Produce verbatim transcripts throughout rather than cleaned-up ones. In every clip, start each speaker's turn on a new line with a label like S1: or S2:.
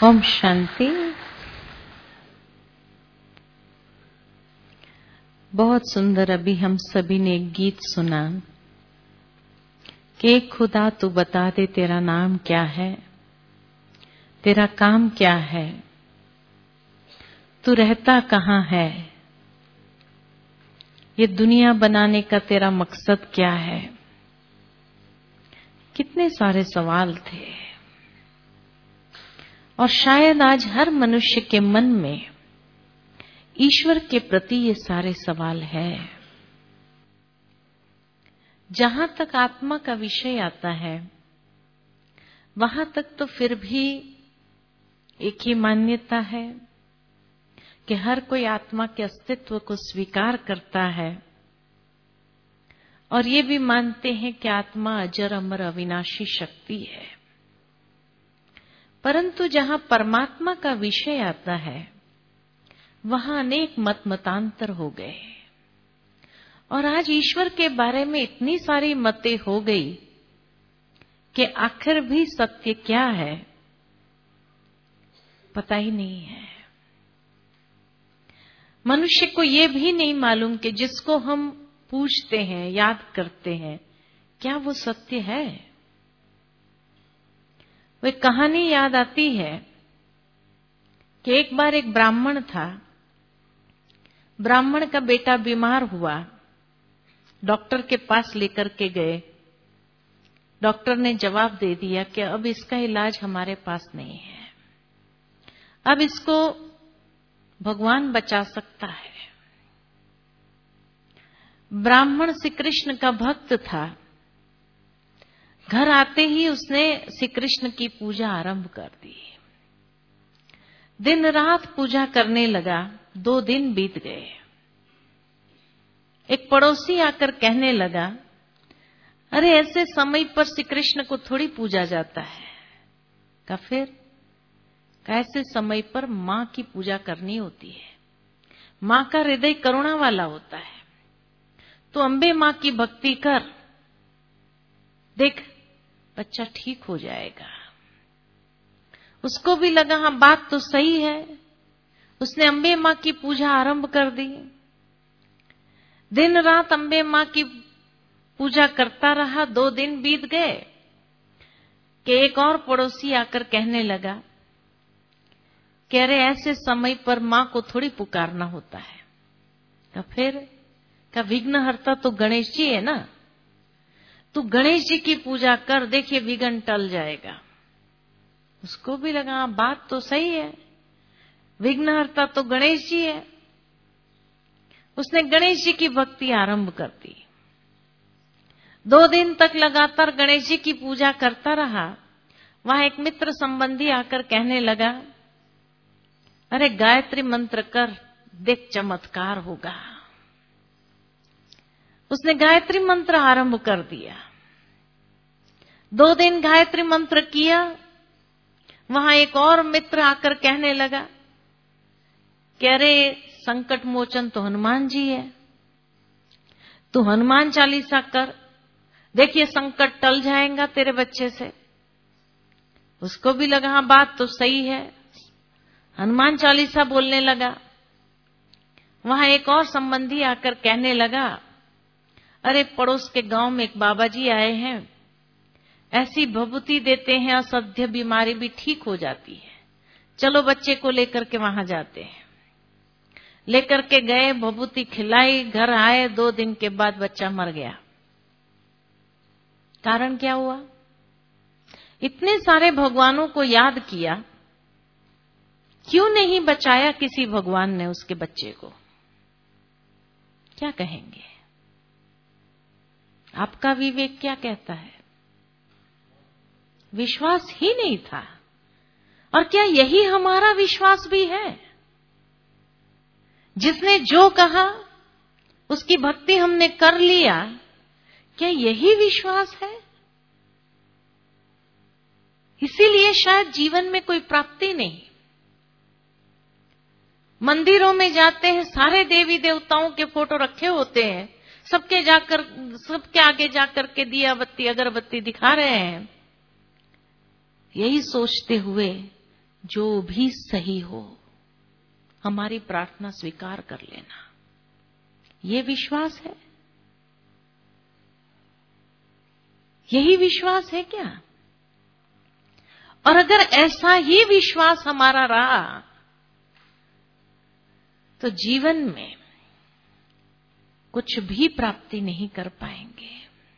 S1: ओम शांति। बहुत सुंदर अभी हम सभी ने एक गीत सुना कि खुदा तू बता दे तेरा नाम क्या है, तेरा काम क्या है, तू रहता कहाँ है, ये दुनिया बनाने का तेरा मकसद क्या है। कितने सारे सवाल थे और शायद आज हर मनुष्य के मन में ईश्वर के प्रति ये सारे सवाल हैं। जहां तक आत्मा का विषय आता है वहां तक तो फिर भी एक ही मान्यता है कि हर कोई आत्मा के अस्तित्व को स्वीकार करता है और ये भी मानते हैं कि आत्मा अजर अमर अविनाशी शक्ति है। परंतु जहां परमात्मा का विषय आता है वहां अनेक मत मतांतर हो गए और आज ईश्वर के बारे में इतनी सारी मतें हो गई कि आखिर भी सत्य क्या है पता ही नहीं है। मनुष्य को ये भी नहीं मालूम कि जिसको हम पूछते हैं, याद करते हैं, क्या वो सत्य है। वे कहानी याद आती है कि एक बार एक ब्राह्मण था, ब्राह्मण का बेटा बीमार हुआ, डॉक्टर के पास लेकर के गए। डॉक्टर ने जवाब दे दिया कि अब इसका इलाज हमारे पास नहीं है, अब इसको भगवान बचा सकता है। ब्राह्मण श्री कृष्ण का भक्त था। घर आते ही उसने श्री कृष्ण की पूजा आरंभ कर दी। दिन रात पूजा करने लगा। दो दिन बीत गए। एक पड़ोसी आकर कहने लगा, अरे ऐसे समय पर श्री कृष्ण को थोड़ी पूजा जाता है। का फिर कैसे समय पर मां की पूजा करनी होती है। मां का हृदय करुणा वाला होता है, तो अंबे मां की भक्ति कर, देख बच्चा ठीक हो जाएगा। उसको भी लगा हाँ बात तो सही है। उसने अंबे मां की पूजा आरंभ कर दी। दिन रात अंबे मां की पूजा करता रहा। दो दिन बीत गए कि एक और पड़ोसी आकर कहने लगा कि अरे ऐसे समय पर मां को थोड़ी पुकारना होता है। तो फिर का विघ्नहर्ता तो गणेश जी है ना, तू गणेश जी की पूजा कर, देखिए विघ्न टल जाएगा। उसको भी लगा बात तो सही है, विघ्नहर्ता तो गणेश जी है। उसने गणेश जी की भक्ति आरंभ कर दी। दो दिन तक लगातार गणेश जी की पूजा करता रहा। वहां एक मित्र संबंधी आकर कहने लगा, अरे गायत्री मंत्र कर, देख चमत्कार होगा। उसने गायत्री मंत्र आरंभ कर दिया। दो दिन गायत्री मंत्र किया। वहां एक और मित्र आकर कहने लगा कि अरे संकट मोचन तो हनुमान जी है, तू हनुमान चालीसा कर, देखिए संकट टल जाएगा तेरे बच्चे से। उसको भी लगा हाँ बात तो सही है, हनुमान चालीसा बोलने लगा। वहां एक और संबंधी आकर कहने लगा, अरे पड़ोस के गांव में एक बाबा जी आए हैं, ऐसी भभूति देते हैं असध्य बीमारी भी ठीक हो जाती है, चलो बच्चे को लेकर के वहां जाते हैं। लेकर के गए, भभूति खिलाई, घर आए। दो दिन के बाद बच्चा मर गया। कारण क्या हुआ? इतने सारे भगवानों को याद किया, क्यों नहीं बचाया किसी भगवान ने उसके बच्चे को? क्या कहेंगे? आपका विवेक क्या कहता है? विश्वास ही नहीं था। और क्या यही हमारा विश्वास भी है? जिसने जो कहा उसकी भक्ति हमने कर लिया, क्या यही विश्वास है? इसीलिए शायद जीवन में कोई प्राप्ति नहीं। मंदिरों में जाते हैं, सारे देवी देवताओं के फोटो रखे होते हैं, सबके जाकर सबके आगे जाकर के दिया बत्ती अगरबत्ती दिखा रहे हैं, यही सोचते हुए जो भी सही हो हमारी प्रार्थना स्वीकार कर लेना। ये विश्वास है? यही विश्वास है क्या? और अगर ऐसा ही विश्वास हमारा रहा तो जीवन में कुछ भी प्राप्ति नहीं कर पाएंगे।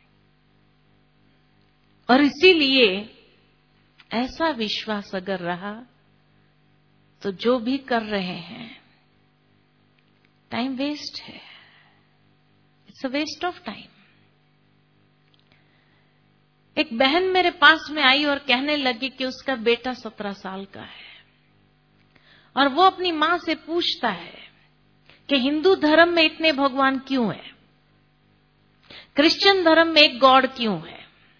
S1: और इसीलिए ऐसा विश्वास अगर रहा तो जो भी कर रहे हैं टाइम वेस्ट है। It's a waste of time. एक बहन मेरे पास में आई और कहने लगी कि उसका बेटा सत्रह साल का है और वो अपनी मां से पूछता है कि हिंदू धर्म में इतने भगवान क्यों हैं, क्रिश्चियन धर्म में एक गॉड क्यों है।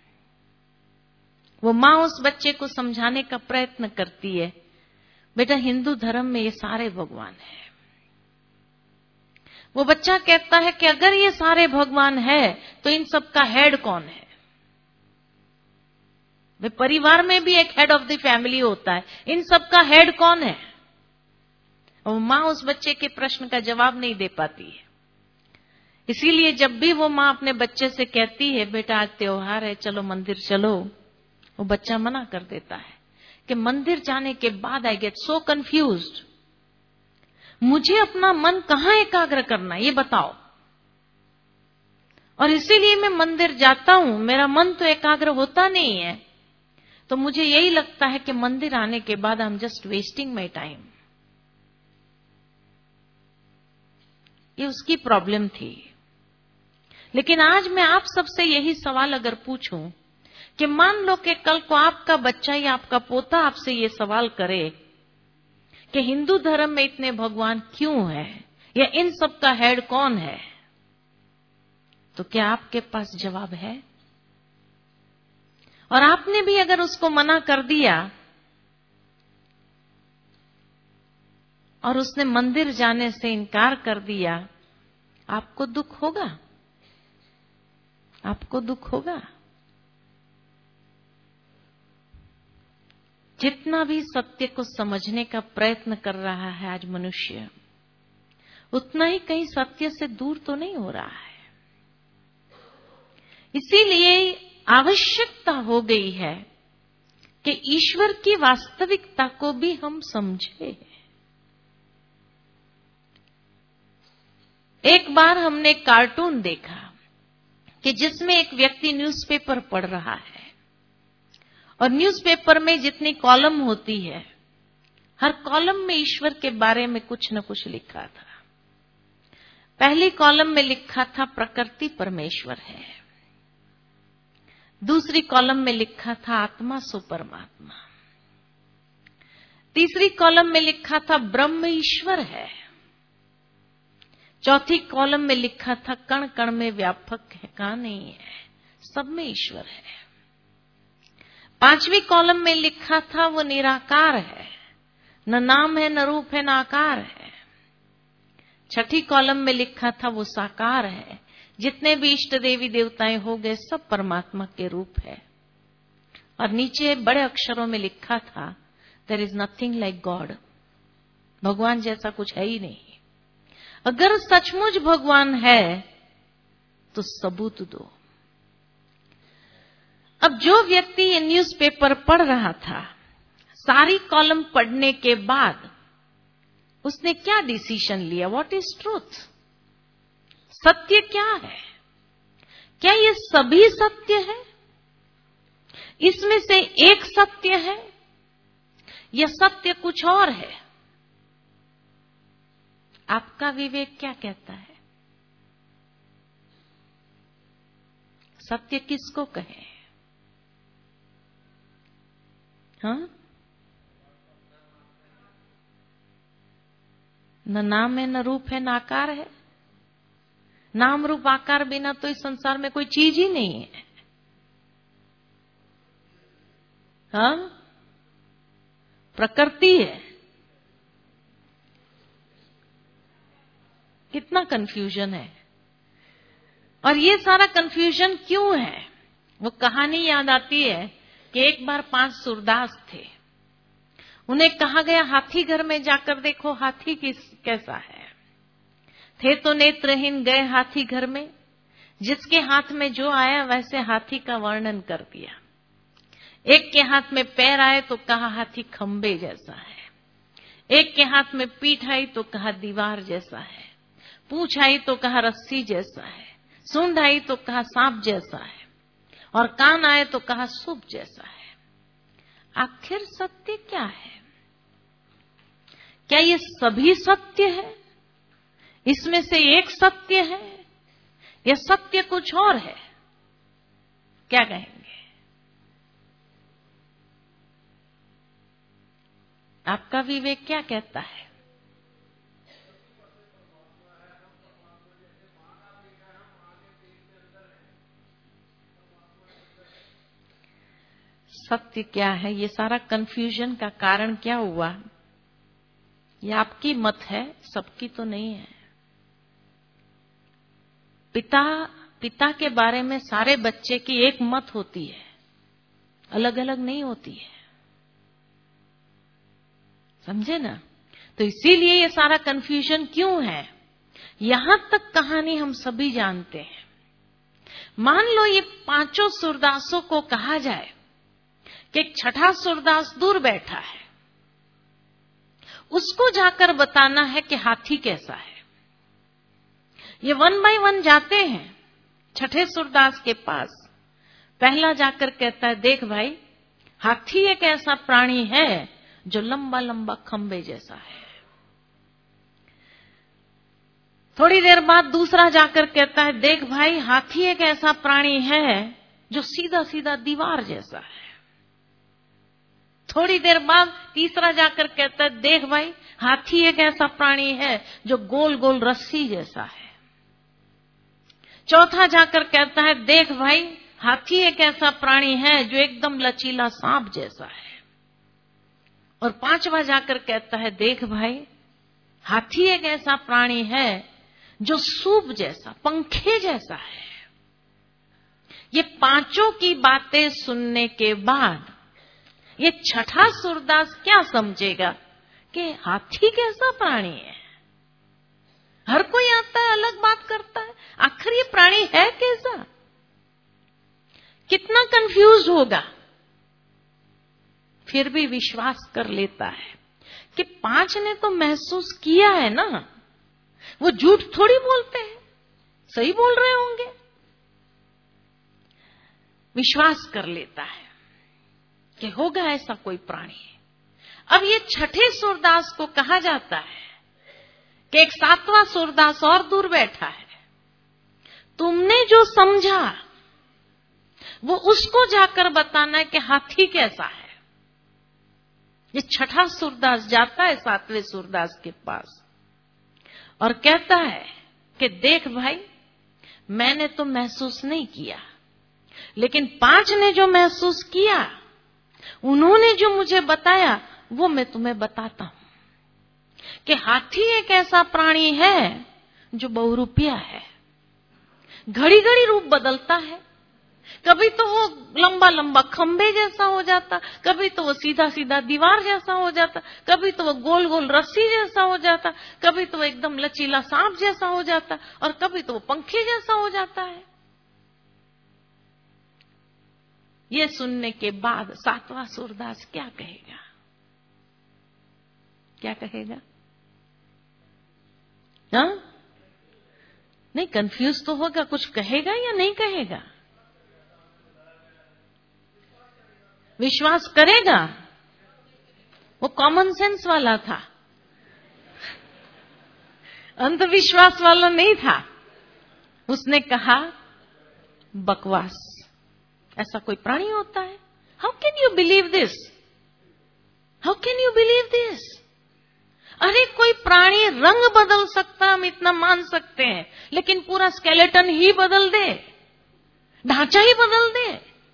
S1: वो मां उस बच्चे को समझाने का प्रयत्न करती है, बेटा हिंदू धर्म में ये सारे भगवान हैं। वो बच्चा कहता है कि अगर ये सारे भगवान है तो इन सब का हेड कौन है। वे परिवार में भी एक हेड ऑफ द फैमिली होता है, इन सब का हेड कौन है। और मां उस बच्चे के प्रश्न का जवाब नहीं दे पाती है। इसीलिए जब भी वो मां अपने बच्चे से कहती है बेटा आज त्योहार है चलो मंदिर चलो, वो बच्चा मना कर देता है कि मंदिर जाने के बाद आई गेट सो कंफ्यूज्ड, मुझे अपना मन कहां एकाग्र करना ये बताओ। और इसीलिए मैं मंदिर जाता हूं, मेरा मन तो एकाग्र होता नहीं है, तो मुझे यही लगता है कि मंदिर आने के बाद I am just wasting my time. ये उसकी प्रॉब्लम थी। लेकिन आज मैं आप सबसे यही सवाल अगर पूछूं कि मान लो कि कल को आपका बच्चा या आपका पोता आपसे ये सवाल करे कि हिंदू धर्म में इतने भगवान क्यों हैं या इन सब का हेड कौन है, तो क्या आपके पास जवाब है? और आपने भी अगर उसको मना कर दिया और उसने मंदिर जाने से इनकार कर दिया, आपको दुख होगा? आपको दुख होगा? जितना भी सत्य को समझने का प्रयत्न कर रहा है आज मनुष्य, उतना ही कहीं सत्य से दूर तो नहीं हो रहा है। इसीलिए आवश्यकता हो गई है कि ईश्वर की वास्तविकता को भी हम समझें। एक बार हमने एक कार्टून देखा कि जिसमें एक व्यक्ति न्यूज़पेपर पढ़ रहा है और न्यूज़पेपर में जितनी कॉलम होती है, हर कॉलम में ईश्वर के बारे में कुछ न कुछ लिखा था। पहली कॉलम में लिखा था प्रकृति परमेश्वर है, दूसरी कॉलम में लिखा था आत्मा सो परमात्मा, तीसरी कॉलम में लिखा था ब्रह्म ईश्वर है, चौथी कॉलम में लिखा था कण कण में व्यापक है, कहां नहीं है, सब में ईश्वर है। पांचवी कॉलम में लिखा था वो निराकार है, न नाम है न रूप है न आकार है। छठी कॉलम में लिखा था वो साकार है, जितने भी इष्ट देवी देवताएं हो गए सब परमात्मा के रूप है। और नीचे बड़े अक्षरों में लिखा था there is nothing like God, भगवान जैसा कुछ है ही नहीं। अगर सचमुच भगवान है तो सबूत दो। अब जो व्यक्ति ये न्यूज़पेपर पढ़ रहा था, सारी कॉलम पढ़ने के बाद उसने क्या डिसीजन लिया? What is truth? सत्य क्या है? क्या ये सभी सत्य है? इसमें से एक सत्य है या सत्य कुछ और है? आपका विवेक क्या कहता है? सत्य किसको कहे? हाँ? न नाम है न रूप है न आकार है। नाम रूप आकार बिना तो इस संसार में कोई चीज ही नहीं है। हाँ? प्रकृति है। कितना कंफ्यूजन है। और ये सारा कंफ्यूजन क्यों है? वो कहानी याद आती है कि एक बार पांच सूरदास थे, उन्हें कहा गया हाथी घर में जाकर देखो हाथी किस कैसा है। थे तो नेत्रहीन, गए हाथी घर में, जिसके हाथ में जो आया वैसे हाथी का वर्णन कर दिया। एक के हाथ में पैर आए तो कहा हाथी खंबे जैसा है, एक के हाथ में पीठ आई तो कहा दीवार जैसा है, पूंछ आई तो कहा रस्सी जैसा है, सूंड आई तो कहा सांप जैसा है, और कान आए तो कहा सूप जैसा है। आखिर सत्य क्या है? क्या ये सभी सत्य है? इसमें से एक सत्य है या सत्य कुछ और है? क्या कहेंगे? आपका विवेक क्या कहता है? सत्य क्या है? ये सारा कंफ्यूजन का कारण क्या हुआ? ये आपकी मत है, सबकी तो नहीं है। पिता पिता के बारे में सारे बच्चे की एक मत होती है, अलग अलग नहीं होती है। समझे ना? तो इसीलिए ये सारा कंफ्यूजन क्यों है? यहां तक कहानी हम सभी जानते हैं। मान लो ये पांचों सूरदासों को कहा जाए कि एक छठा सूरदास दूर बैठा है, उसको जाकर बताना है कि हाथी कैसा है। ये वन बाय वन जाते हैं छठे सूरदास के पास। पहला जाकर कहता है, देख भाई, हाथी एक ऐसा प्राणी है जो लंबा लंबा खंबे जैसा है। थोड़ी देर बाद दूसरा जाकर कहता है, देख भाई, हाथी एक ऐसा प्राणी है जो सीधा सीधा दीवार जैसा है। थोड़ी देर बाद तीसरा जाकर कहता है, देख भाई, हाथी एक ऐसा प्राणी है जो गोल गोल रस्सी जैसा है। चौथा जाकर कहता है, देख भाई, हाथी एक ऐसा प्राणी है जो एकदम लचीला सांप जैसा है। और पांचवा जाकर कहता है, देख भाई, हाथी एक ऐसा प्राणी है जो सूप जैसा, पंखे जैसा है। ये पांचों की बातें सुनने के बाद ये छठा सूरदास क्या समझेगा कि हाथी कैसा प्राणी है? हर कोई आता है, अलग बात करता है, आखिर ये प्राणी है कैसा? कितना कंफ्यूज होगा। फिर भी विश्वास कर लेता है कि पांच ने तो महसूस किया है ना, वो झूठ थोड़ी बोलते हैं, सही बोल रहे होंगे। विश्वास कर लेता है कि होगा ऐसा कोई प्राणी। अब ये छठे सूरदास को कहा जाता है कि एक सातवां सूरदास और दूर बैठा है, तुमने जो समझा वो उसको जाकर बताना है कि हाथी कैसा है। ये छठा सूरदास जाता है सातवें सूरदास के पास और कहता है कि देख भाई, मैंने तो महसूस नहीं किया, लेकिन पांच ने जो महसूस किया, उन्होंने जो मुझे बताया, वो मैं तुम्हें बताता हूं कि हाथी एक ऐसा प्राणी है जो बहुरूपिया है। घड़ी घड़ी रूप बदलता है। कभी तो वो लंबा लंबा खंबे जैसा हो जाता, कभी तो वो सीधा सीधा दीवार जैसा हो जाता, कभी तो वो गोल गोल रस्सी जैसा हो जाता, कभी तो वो एकदम लचीला सांप जैसा हो जाता, और कभी तो वो पंखे जैसा हो जाता है। ये सुनने के बाद सातवां सूरदास क्या कहेगा? क्या कहेगा? हाँ? नहीं, कंफ्यूज तो होगा, कुछ कहेगा या नहीं कहेगा? विश्वास करेगा। वो कॉमन सेंस वाला था, अंधविश्वास वाला नहीं था। उसने कहा, बकवास, ऐसा कोई प्राणी होता है? How can you believe this? How can you believe this? अरे कोई प्राणी रंग बदल सकता, हम इतना मान सकते हैं, लेकिन पूरा स्केलेटन ही बदल दे, ढांचा ही बदल दे,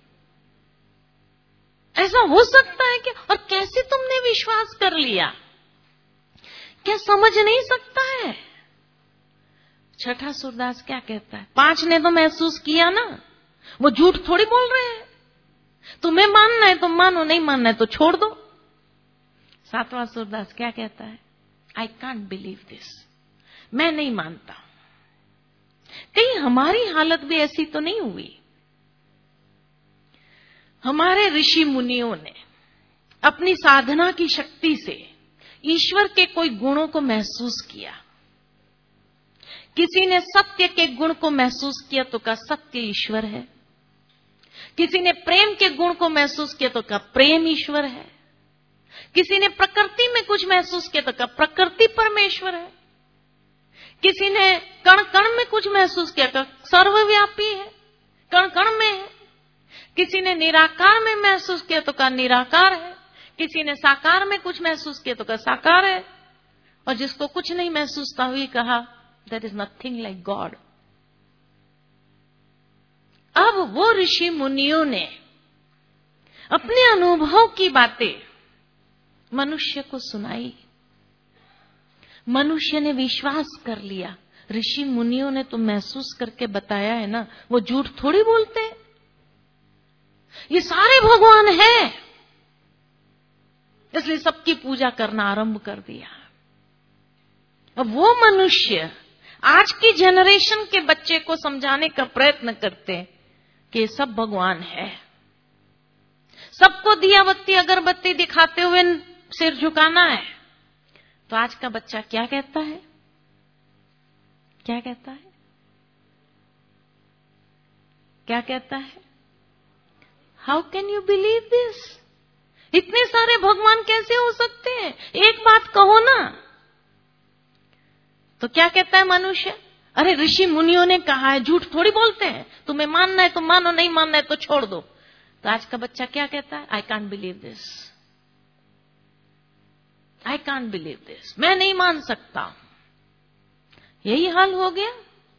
S1: ऐसा हो सकता है क्या? और कैसे तुमने विश्वास कर लिया? क्या समझ नहीं सकता है? छठा सूरदास क्या कहता है? पांच ने तो महसूस किया ना, वो झूठ थोड़ी बोल रहे हैं। तुम्हें मानना है तो मानो, नहीं मानना है तो छोड़ दो। सातवां सूरदास क्या कहता है? आई कांट बिलीव दिस, मैं नहीं मानता। कहीं हमारी हालत भी ऐसी तो नहीं हुई? हमारे ऋषि मुनियों ने अपनी साधना की शक्ति से ईश्वर के कोई गुणों को महसूस किया। किसी ने सत्य के गुण को महसूस किया तो कहा सत्य ईश्वर है। किसी ने प्रेम के गुण को महसूस किया तो कहा प्रेम ईश्वर है। किसी ने प्रकृति में कुछ महसूस किया तो कहा प्रकृति परमेश्वर है। किसी ने कण कण में कुछ महसूस किया तो सर्वव्यापी है, कण कण में है। किसी ने निराकार में महसूस किया तो कहा निराकार है। किसी ने साकार में कुछ महसूस किया तो कहा साकार है। और जिसको कुछ नहीं महसूस था हुई कहा there is nothing like God. अब वो ऋषि मुनियों ने अपने अनुभव की बातें मनुष्य को सुनाई। मनुष्य ने विश्वास कर लिया। ऋषि मुनियों ने तो महसूस करके बताया है ना, वो झूठ थोड़ी बोलते हैं। ये सारे भगवान हैं, इसलिए सबकी पूजा करना आरंभ कर दिया। अब वो मनुष्य आज की जनरेशन के बच्चे को समझाने का प्रयत्न करते हैं कि ये सब भगवान है। सबको दिया बत्ती अगरबत्ती दिखाते हुए सिर झुकाना है। तो आज का बच्चा क्या कहता है? क्या कहता है? क्या कहता है? How can you believe this? इतने सारे भगवान कैसे हो सकते हैं? एक बात कहो ना। तो क्या कहता है मनुष्य? अरे ऋषि मुनियों ने कहा है, झूठ थोड़ी बोलते हैं। तुम्हें मानना है तो मानो, नहीं मानना है तो छोड़ दो। तो आज का बच्चा क्या कहता है? I can't believe this, I can't believe this, मैं नहीं मान सकता। यही हाल हो गया।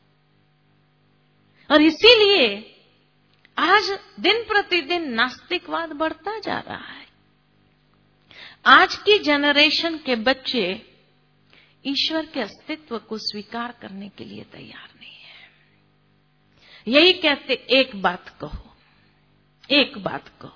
S1: और इसीलिए आज दिन प्रतिदिन नास्तिकवाद बढ़ता जा रहा है। आज की जनरेशन के बच्चे ईश्वर के अस्तित्व को स्वीकार करने के लिए तैयार नहीं है। यही कहते एक बात कहो, एक बात कहो।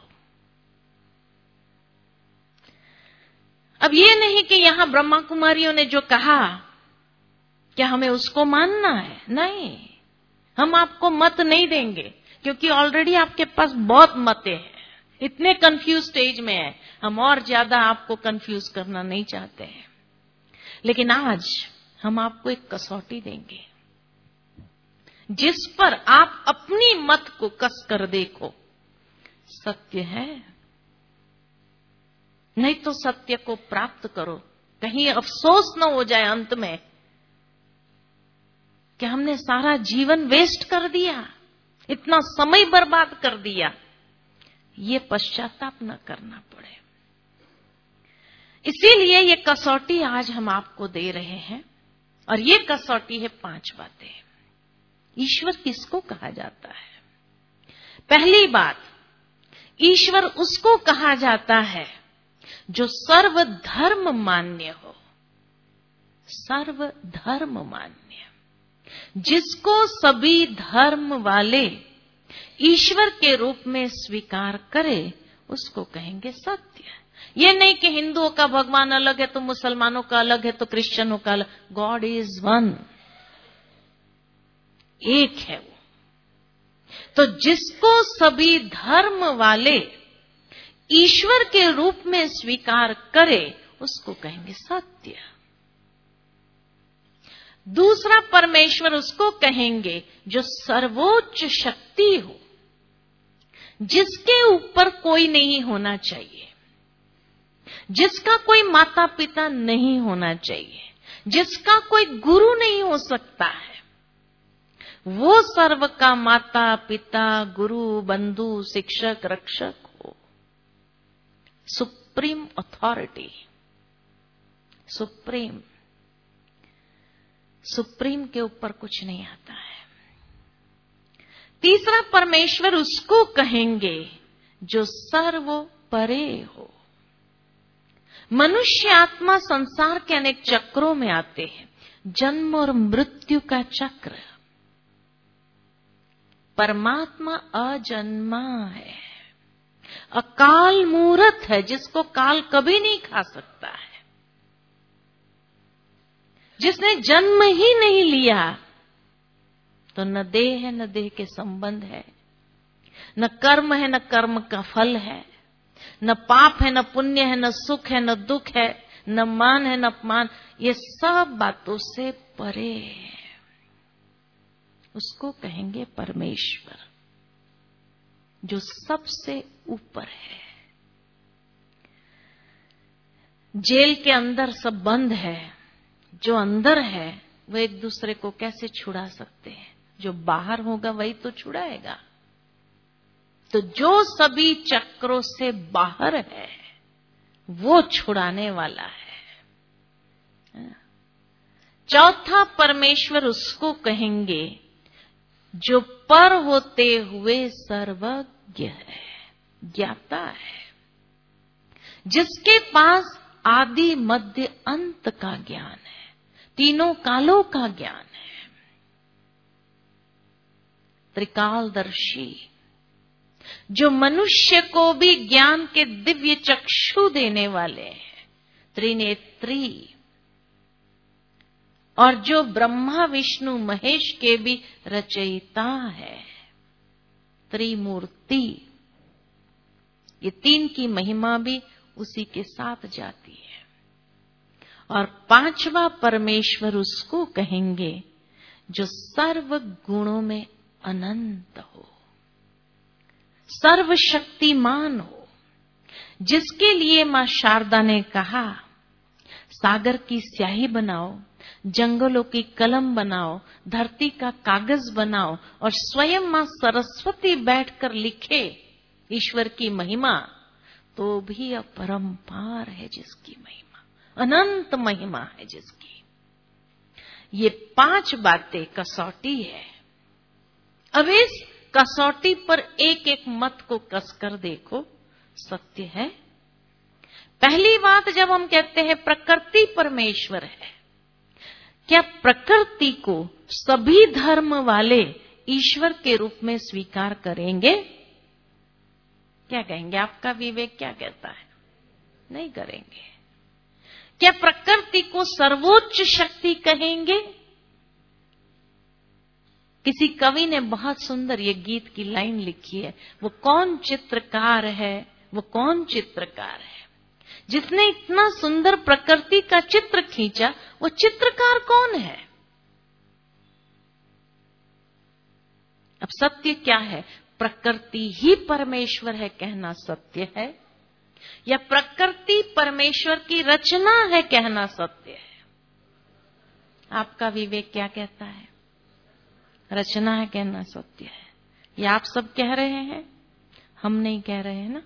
S1: अब ये नहीं कि यहां ब्रह्मा कुमारियों ने जो कहा क्या हमें उसको मानना है? नहीं, हम आपको मत नहीं देंगे, क्योंकि ऑलरेडी आपके पास बहुत मते हैं। इतने कंफ्यूज स्टेज में है, हम और ज्यादा आपको कंफ्यूज करना नहीं चाहते हैं। लेकिन आज हम आपको एक कसौटी देंगे जिस पर आप अपनी मत को कस कर देखो सत्य है, नहीं तो सत्य को प्राप्त करो। कहीं अफसोस न हो जाए अंत में कि हमने सारा जीवन वेस्ट कर दिया, इतना समय बर्बाद कर दिया। ये पश्चाताप न करना पड़े। इसीलिए ये कसौटी आज हम आपको दे रहे हैं। और ये कसौटी है पांच बातें। ईश्वर किसको कहा जाता है? पहली बात, ईश्वर उसको कहा जाता है जो सर्वधर्म मान्य हो। सर्वधर्म मान्य, जिसको सभी धर्म वाले ईश्वर के रूप में स्वीकार करे, उसको कहेंगे सत्य। ये नहीं कि हिंदुओं का भगवान अलग है तो मुसलमानों का अलग है तो क्रिश्चियनों का अलग। गॉड इज वन, एक है वो। तो जिसको सभी धर्म वाले ईश्वर के रूप में स्वीकार करे, उसको कहेंगे सत्य। दूसरा, परमेश्वर उसको कहेंगे जो सर्वोच्च शक्ति हो, जिसके ऊपर कोई नहीं होना चाहिए, जिसका कोई माता पिता नहीं होना चाहिए, जिसका कोई गुरु नहीं हो सकता है। वो सर्व का माता पिता, गुरु, बंधु, शिक्षक, रक्षक हो। सुप्रीम अथॉरिटी, सुप्रीम सुप्रीम के ऊपर कुछ नहीं आता है। तीसरा, परमेश्वर उसको कहेंगे जो सर्व परे हो। मनुष्य आत्मा संसार के अनेक चक्रों में आते हैं, जन्म और मृत्यु का चक्र। परमात्मा अजन्मा है अकाल मूर्त है, जिसको काल कभी नहीं खा सकता है, जिसने जन्म ही नहीं लिया, तो न देह है न देह के संबंध है, न कर्म है न कर्म का फल है, न पाप है न पुण्य है, न सुख है न दुख है, न मान है न अपमान, ये सब बातों से परे है। उसको कहेंगे परमेश्वर, जो सबसे ऊपर है। जेल के अंदर सब बंद है, जो अंदर है वो एक दूसरे को कैसे छुड़ा सकते हैं? जो बाहर होगा वही तो छुड़ाएगा। तो जो सभी चक्रों से बाहर है वो छुड़ाने वाला है। चौथा परमेश्वर उसको कहेंगे जो पर होते हुए सर्वज्ञ है, ज्ञाता है, जिसके पास आदि मध्य अंत का ज्ञान है, तीनों कालों का ज्ञान है, त्रिकालदर्शी, जो मनुष्य को भी ज्ञान के दिव्य चक्षु देने वाले हैं, त्रिनेत्री, और जो ब्रह्मा विष्णु महेश के भी रचयिता है, त्रिमूर्ति। ये तीन की महिमा भी उसी के साथ जाती है। और पांचवा परमेश्वर उसको कहेंगे जो सर्व गुणों में अनंत हो, सर्वशक्तिमान हो, जिसके लिए मां शारदा ने कहा सागर की स्याही बनाओ, जंगलों की कलम बनाओ, धरती का कागज बनाओ, और स्वयं मां सरस्वती बैठकर लिखे ईश्वर की महिमा, तो भी अपरंपार है जिसकी महिमा, अनंत महिमा है जिसकी। ये पांच बातें कसौटी है। अब इस कसौटी पर एक एक मत को कसकर देखो, सत्य है। पहली बात, जब हम कहते हैं प्रकृति परमेश्वर है, क्या प्रकृति को सभी धर्म वाले ईश्वर के रूप में स्वीकार करेंगे? क्या कहेंगे? आपका विवेक क्या कहता है? नहीं करेंगे। क्या प्रकृति को सर्वोच्च शक्ति कहेंगे? किसी कवि ने बहुत सुंदर ये गीत की लाइन लिखी है, वो कौन चित्रकार है, वो कौन चित्रकार है जिसने इतना सुंदर प्रकृति का चित्र खींचा, वो चित्रकार कौन है? अब सत्य क्या है? प्रकृति ही परमेश्वर है कहना सत्य है, या प्रकृति परमेश्वर की रचना है कहना सत्य है? आपका विवेक क्या कहता है? रचना है कहना सत्य है। ये आप सब कह रहे हैं, हम नहीं कह रहे हैं ना,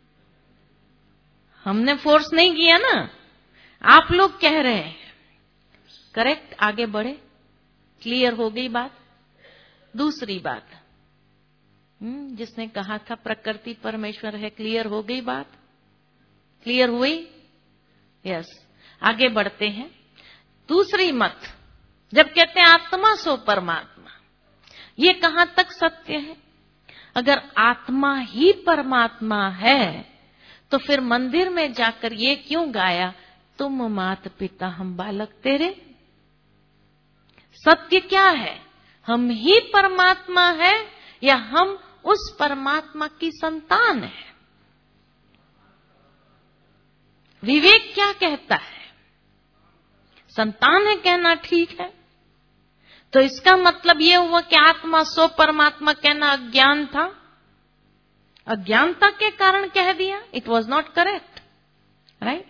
S1: हमने फोर्स नहीं किया ना, आप लोग कह रहे हैं। करेक्ट, आगे बढ़े। क्लियर हो गई बात। दूसरी बात, हम्म जिसने कहा था प्रकृति परमेश्वर है, क्लियर हो गई बात? क्लियर हुई? यस। आगे बढ़ते हैं। दूसरी मत, जब कहते हैं आत्मा सो परमात्मा, ये कहां तक सत्य है? अगर आत्मा ही परमात्मा है तो फिर मंदिर में जाकर ये क्यों गाया, तुम मात पिता हम बालक तेरे? सत्य क्या है? हम ही परमात्मा है या हम उस परमात्मा की संतान है? विवेक क्या कहता है? संतान है कहना ठीक है, तो इसका मतलब यह हुआ कि आत्मा सो परमात्मा कहना अज्ञान था, अज्ञानता के कारण कह दिया। It was not correct, right?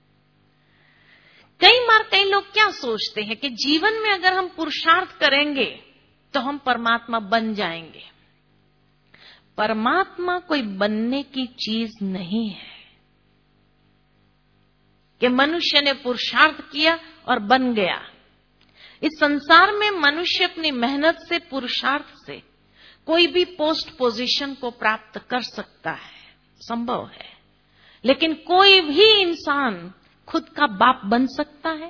S1: कई बार कई लोग क्या सोचते हैं कि जीवन में अगर हम पुरुषार्थ करेंगे तो हम परमात्मा बन जाएंगे। परमात्मा कोई बनने की चीज नहीं है कि मनुष्य ने पुरुषार्थ किया और बन गया। इस संसार में मनुष्य अपनी मेहनत से, पुरुषार्थ से कोई भी पोस्ट पोजीशन को प्राप्त कर सकता है, संभव है, लेकिन कोई भी इंसान खुद का बाप बन सकता है?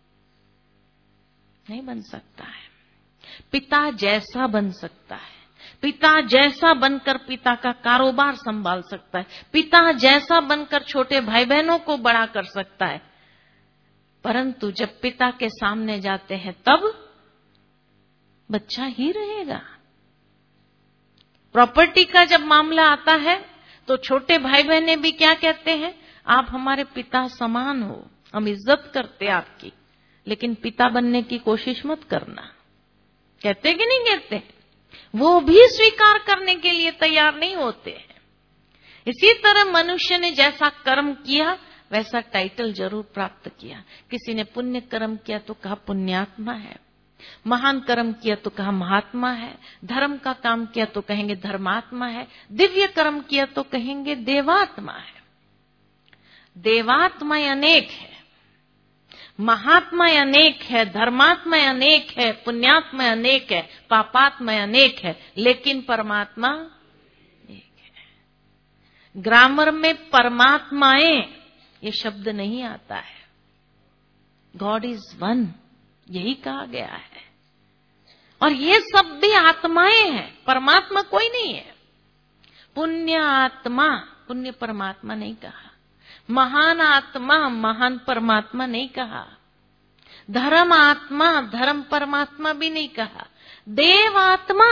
S1: नहीं बन सकता है। पिता जैसा बन सकता है, पिता जैसा बनकर पिता का कारोबार संभाल सकता है, पिता जैसा बनकर छोटे भाई बहनों को बड़ा कर सकता है, परंतु जब पिता के सामने जाते हैं तब बच्चा ही रहेगा। प्रॉपर्टी का जब मामला आता है तो छोटे भाई बहने भी क्या कहते हैं, आप हमारे पिता समान हो, हम इज्जत करते आपकी, लेकिन पिता बनने की कोशिश मत करना। कहते कि नहीं कहते? वो भी स्वीकार करने के लिए तैयार नहीं होते हैं। इसी तरह मनुष्य ने जैसा कर्म किया वैसा टाइटल जरूर प्राप्त किया। किसी ने पुण्य कर्म किया तो कहा पुण्यात्मा है, महान कर्म किया तो कहा महात्मा है, धर्म का काम किया तो कहेंगे धर्मात्मा है, दिव्य कर्म किया तो कहेंगे देवात्मा है। देवात्मा अनेक है, महात्मा अनेक है, धर्मात्मा अनेक है, पुण्यात्मा अनेक है, पापात्मा अनेक है, लेकिन परमात्मा एक है। ग्रामर में परमात्माएं ये शब्द नहीं आता है, गॉड इज वन यही कहा गया है। और ये सब भी आत्माएं हैं, परमात्मा कोई नहीं है। पुण्य आत्मा, पुण्य परमात्मा नहीं कहा, महान आत्मा, महान परमात्मा नहीं कहा, धर्म आत्मा, धर्म परमात्मा भी नहीं कहा, देव आत्मा,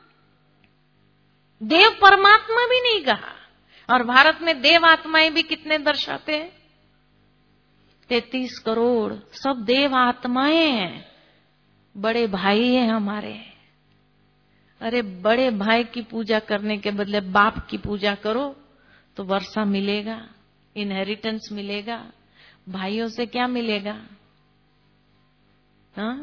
S1: देव परमात्मा भी नहीं कहा। और भारत में देव आत्माएं भी कितने दर्शाते हैं? तैतीस करोड़, सब देव आत्माएं हैं, बड़े भाई हैं हमारे। अरे बड़े भाई की पूजा करने के बदले बाप की पूजा करो तो वर्षा मिलेगा, इनहेरिटेंस मिलेगा, भाइयों से क्या मिलेगा? हाँ,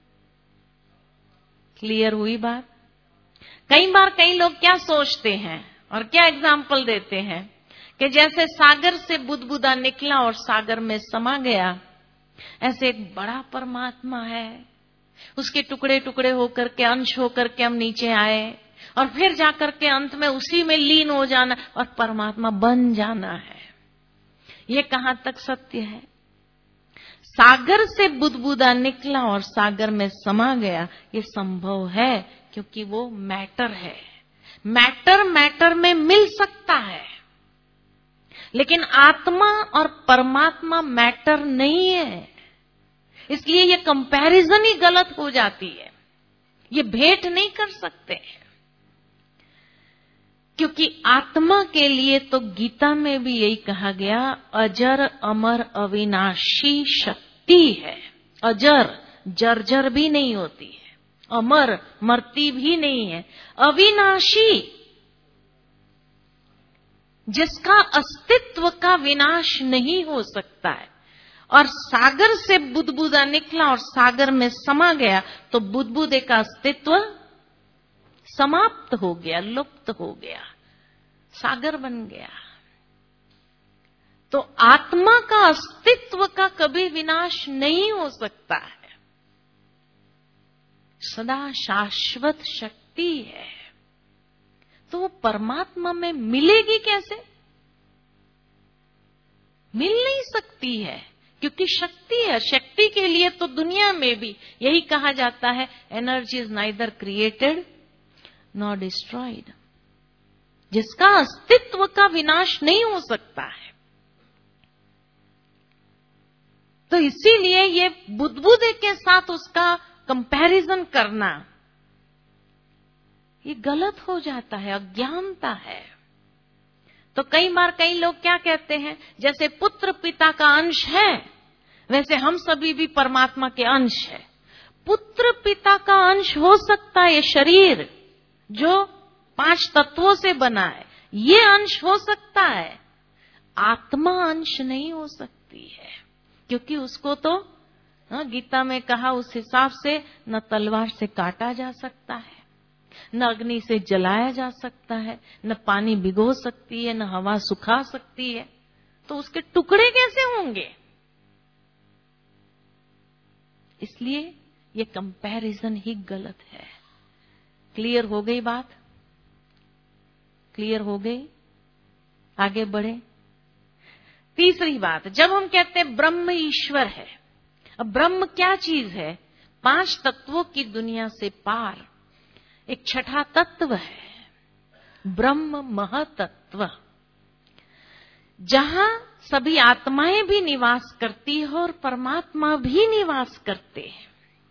S1: क्लियर हुई बात? कई बार कई लोग क्या सोचते हैं और क्या एग्जाम्पल देते हैं कि जैसे सागर से बुदबुदा निकला और सागर में समा गया, ऐसे एक बड़ा परमात्मा है, उसके टुकड़े टुकड़े होकर के, अंश होकर के हम नीचे आए और फिर जाकर के अंत में उसी में लीन हो जाना और परमात्मा बन जाना है। ये कहां तक सत्य है? सागर से बुदबुदा निकला और सागर में समा गया, ये संभव है क्योंकि वो मैटर है। मैटर मैटर में मिल सकता है, लेकिन आत्मा और परमात्मा मैटर नहीं है, इसलिए ये कंपैरिजन ही गलत हो जाती है। ये भेंट नहीं कर सकते हैं, क्योंकि आत्मा के लिए तो गीता में भी यही कहा गया, अजर अमर अविनाशी शक्ति है। अजर जर्जर भी नहीं होती है, अमर मरती भी नहीं है, अविनाशी जिसका अस्तित्व का विनाश नहीं हो सकता है। और सागर से बुदबुदा निकला और सागर में समा गया तो बुदबुदे का अस्तित्व समाप्त हो गया, लुप्त हो गया, सागर बन गया। तो आत्मा का अस्तित्व का कभी विनाश नहीं हो सकता है, सदा शाश्वत शक्ति है। तो वो परमात्मा में मिलेगी कैसे? मिल नहीं सकती है, क्योंकि शक्ति है। शक्ति के लिए तो दुनिया में भी यही कहा जाता है, energy is neither created not destroyed, जिसका अस्तित्व का विनाश नहीं हो सकता है। तो इसीलिए ये बुदबुदे के साथ उसका कंपैरिजन करना ये गलत हो जाता है, अज्ञानता है। तो कई बार कई लोग क्या कहते हैं, जैसे पुत्र पिता का अंश है वैसे हम सभी भी परमात्मा के अंश है। पुत्र पिता का अंश हो सकता है, ये शरीर जो पांच तत्वों से बना है ये अंश हो सकता है, आत्मा अंश नहीं हो सकती है, क्योंकि उसको तो गीता में कहा उस हिसाब से न तलवार से काटा जा सकता है, न अग्नि से जलाया जा सकता है, न पानी भिगो सकती है, न हवा सुखा सकती है। तो उसके टुकड़े कैसे होंगे? इसलिए ये कंपैरिजन ही गलत है। क्लियर हो गई बात? क्लियर हो गई? आगे बढ़े। तीसरी बात, जब हम कहते हैं ब्रह्म ईश्वर है, अब ब्रह्म क्या चीज है? पांच तत्वों की दुनिया से पार एक छठा तत्व है ब्रह्म महतत्व, जहां सभी आत्माएं भी निवास करती है और परमात्मा भी निवास करते हैं।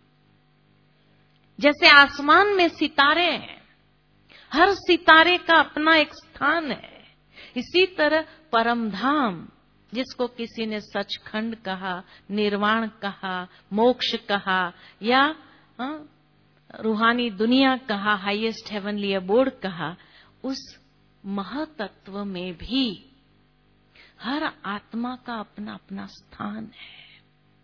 S1: जैसे आसमान में सितारे हैं, हर सितारे का अपना एक स्थान है, इसी तरह परम धाम, जिसको किसी ने सचखंड कहा, निर्वाण कहा, मोक्ष कहा, या हा? रूहानी दुनिया कहा, हाईएस्ट हेवनली अबोर्ड कहा, उस महतत्व में भी हर आत्मा का अपना अपना स्थान है।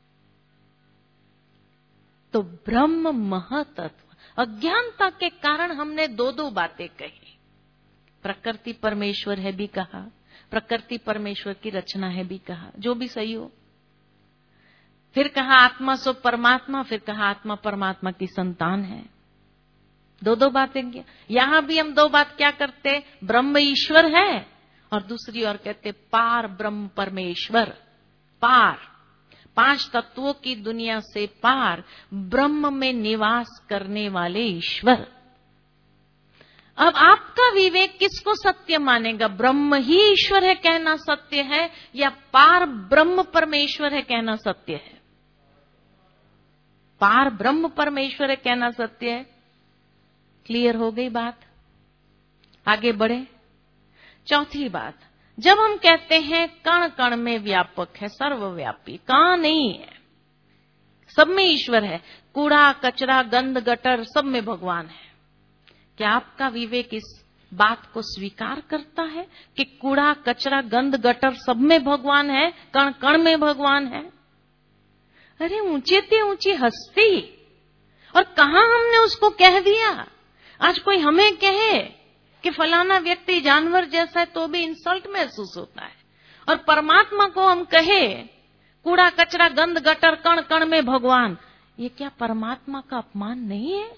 S1: तो ब्रह्म महतत्व, अज्ञानता के कारण हमने दो दो बातें कही। प्रकृति परमेश्वर है भी कहा, प्रकृति परमेश्वर की रचना है भी कहा, जो भी सही हो। फिर कहा आत्मा सो परमात्मा, फिर कहा आत्मा परमात्मा की संतान है। दो दो बातें किया। यहां भी हम दो बात क्या करते, ब्रह्म ईश्वर है और दूसरी ओर कहते पार ब्रह्म परमेश्वर। पार, पांच तत्वों की दुनिया से पार ब्रह्म में निवास करने वाले ईश्वर। अब आपका विवेक किसको सत्य मानेगा? ब्रह्म ही ईश्वर है कहना सत्य है, या पार ब्रह्म परमेश्वर है कहना सत्य है? पार ब्रह्म परमेश्वर है कहना सत्य है। क्लियर हो गई बात? आगे बढ़े। चौथी बात, जब हम कहते हैं कण कण में व्यापक है, सर्वव्यापी, कहां नहीं है, सब में ईश्वर है, कूड़ा कचरा गंध गटर सब में भगवान है। क्या आपका विवेक इस बात को स्वीकार करता है कि कूड़ा कचरा गंध गटर सब में भगवान है, कण कण में भगवान है? अरे ऊंचे ते ऊंची हस्ती, और कहां हमने उसको कह दिया। आज कोई हमें कहे कि फलाना व्यक्ति जानवर जैसा है तो भी इंसल्ट महसूस होता है, और परमात्मा को हम कहे कूड़ा कचरा गंध गटर कण कण में भगवान, ये क्या परमात्मा का अपमान नहीं है?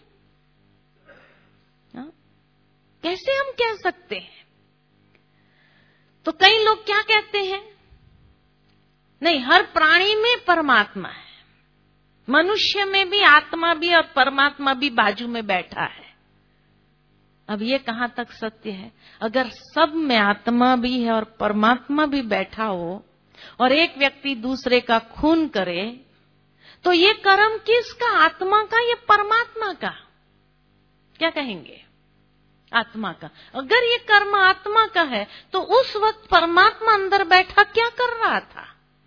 S1: हा? कैसे हम कह सकते हैं? तो कई लोग क्या कहते हैं, नहीं हर प्राणी में परमात्मा है, मनुष्य में भी आत्मा भी और परमात्मा भी बाजू में बैठा है। अब ये कहां तक सत्य है? अगर सब में आत्मा भी है और परमात्मा भी बैठा हो, और एक व्यक्ति दूसरे का खून करे, तो ये कर्म किसका? आत्मा का या परमात्मा का? क्या कहेंगे? आत्मा का। अगर ये कर्म आत्मा का है तो उस वक्त परमात्मा अंदर बैठा क्या कर रहा था?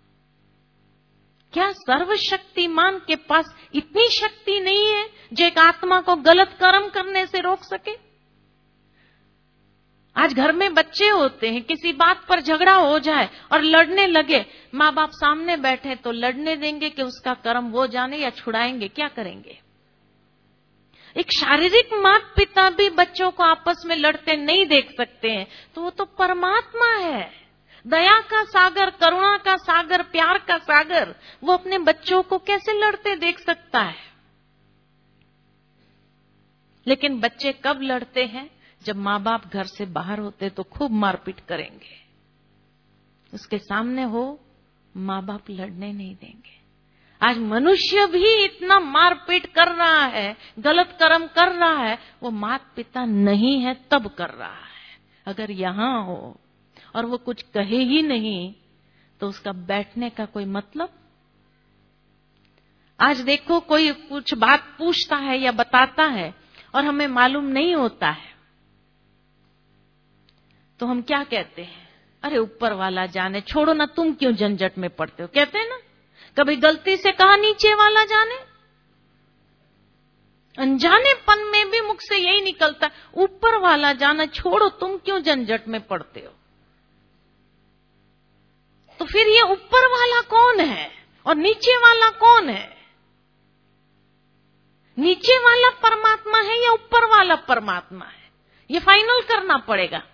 S1: क्या सर्वशक्तिमान के पास इतनी शक्ति नहीं है जो एक आत्मा को गलत कर्म करने से रोक सके? आज घर में बच्चे होते हैं, किसी बात पर झगड़ा हो जाए और लड़ने लगे, माँ बाप सामने बैठे तो लड़ने देंगे कि उसका कर्म वो जाने, या छुड़ाएंगे? क्या करेंगे? एक शारीरिक माता पिता भी बच्चों को आपस में लड़ते नहीं देख सकते हैं, तो वो तो परमात्मा है, दया का सागर, करुणा का सागर, प्यार का सागर। वो अपने बच्चों को कैसे लड़ते देख सकता है? लेकिन बच्चे कब लड़ते हैं? जब माँ बाप घर से बाहर होते तो खूब मारपीट करेंगे, उसके सामने हो माँ बाप लड़ने नहीं देंगे। आज मनुष्य भी इतना मारपीट कर रहा है, गलत कर्म कर रहा है, वो माता पिता नहीं है तब कर रहा है। अगर यहां हो और वो कुछ कहे ही नहीं तो उसका बैठने का कोई मतलब? आज देखो कोई कुछ बात पूछता है या बताता है और हमें मालूम नहीं होता है, तो हम क्या कहते हैं? अरे ऊपर वाला जाने, छोड़ो ना, तुम क्यों झंझट में पड़ते हो? कहते हैं ना। कभी गलती से कहा नीचे वाला जाने? अनजानेपन में भी मुख से यही निकलता, ऊपर वाला जाना, छोड़ो, तुम क्यों झंझट में पड़ते हो? तो फिर ये ऊपर वाला कौन है और नीचे वाला कौन है? नीचे वाला परमात्मा है या ऊपर वाला परमात्मा है? ये फाइनल करना पड़ेगा।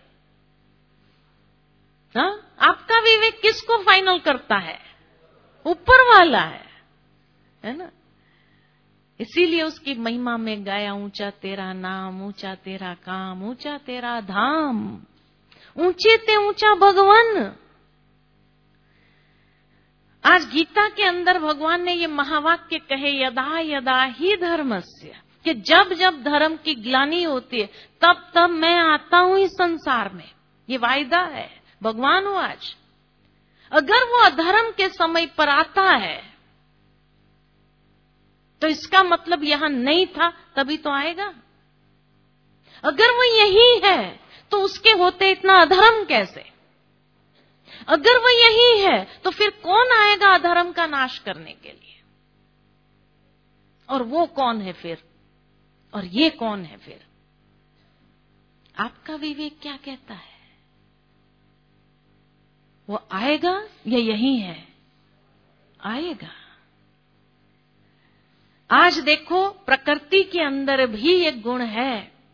S1: हाँ? आपका विवेक किसको फाइनल करता है? ऊपर वाला है, है ना? इसीलिए उसकी महिमा में गाया, ऊंचा तेरा नाम, ऊंचा तेरा काम, ऊंचा तेरा धाम, ऊंचे ते ऊंचा भगवान। आज गीता के अंदर भगवान ने ये महावाक्य कहे, यदा यदा ही धर्मस्य, कि जब जब धर्म की ग्लानि होती है तब तब मैं आता हूं इस संसार में। ये वायदा है, भगवान हो आज। अगर वो अधर्म के समय पर आता है तो इसका मतलब यहां नहीं था, तभी तो आएगा। अगर वो यही है तो उसके होते इतना अधर्म कैसे? अगर वो यही है तो फिर कौन आएगा अधर्म का नाश करने के लिए? और वो कौन है फिर? और ये कौन है फिर? आपका विवेक क्या कहता है? वो आएगा या यही है? आएगा। आज देखो, प्रकृति के अंदर भी एक गुण है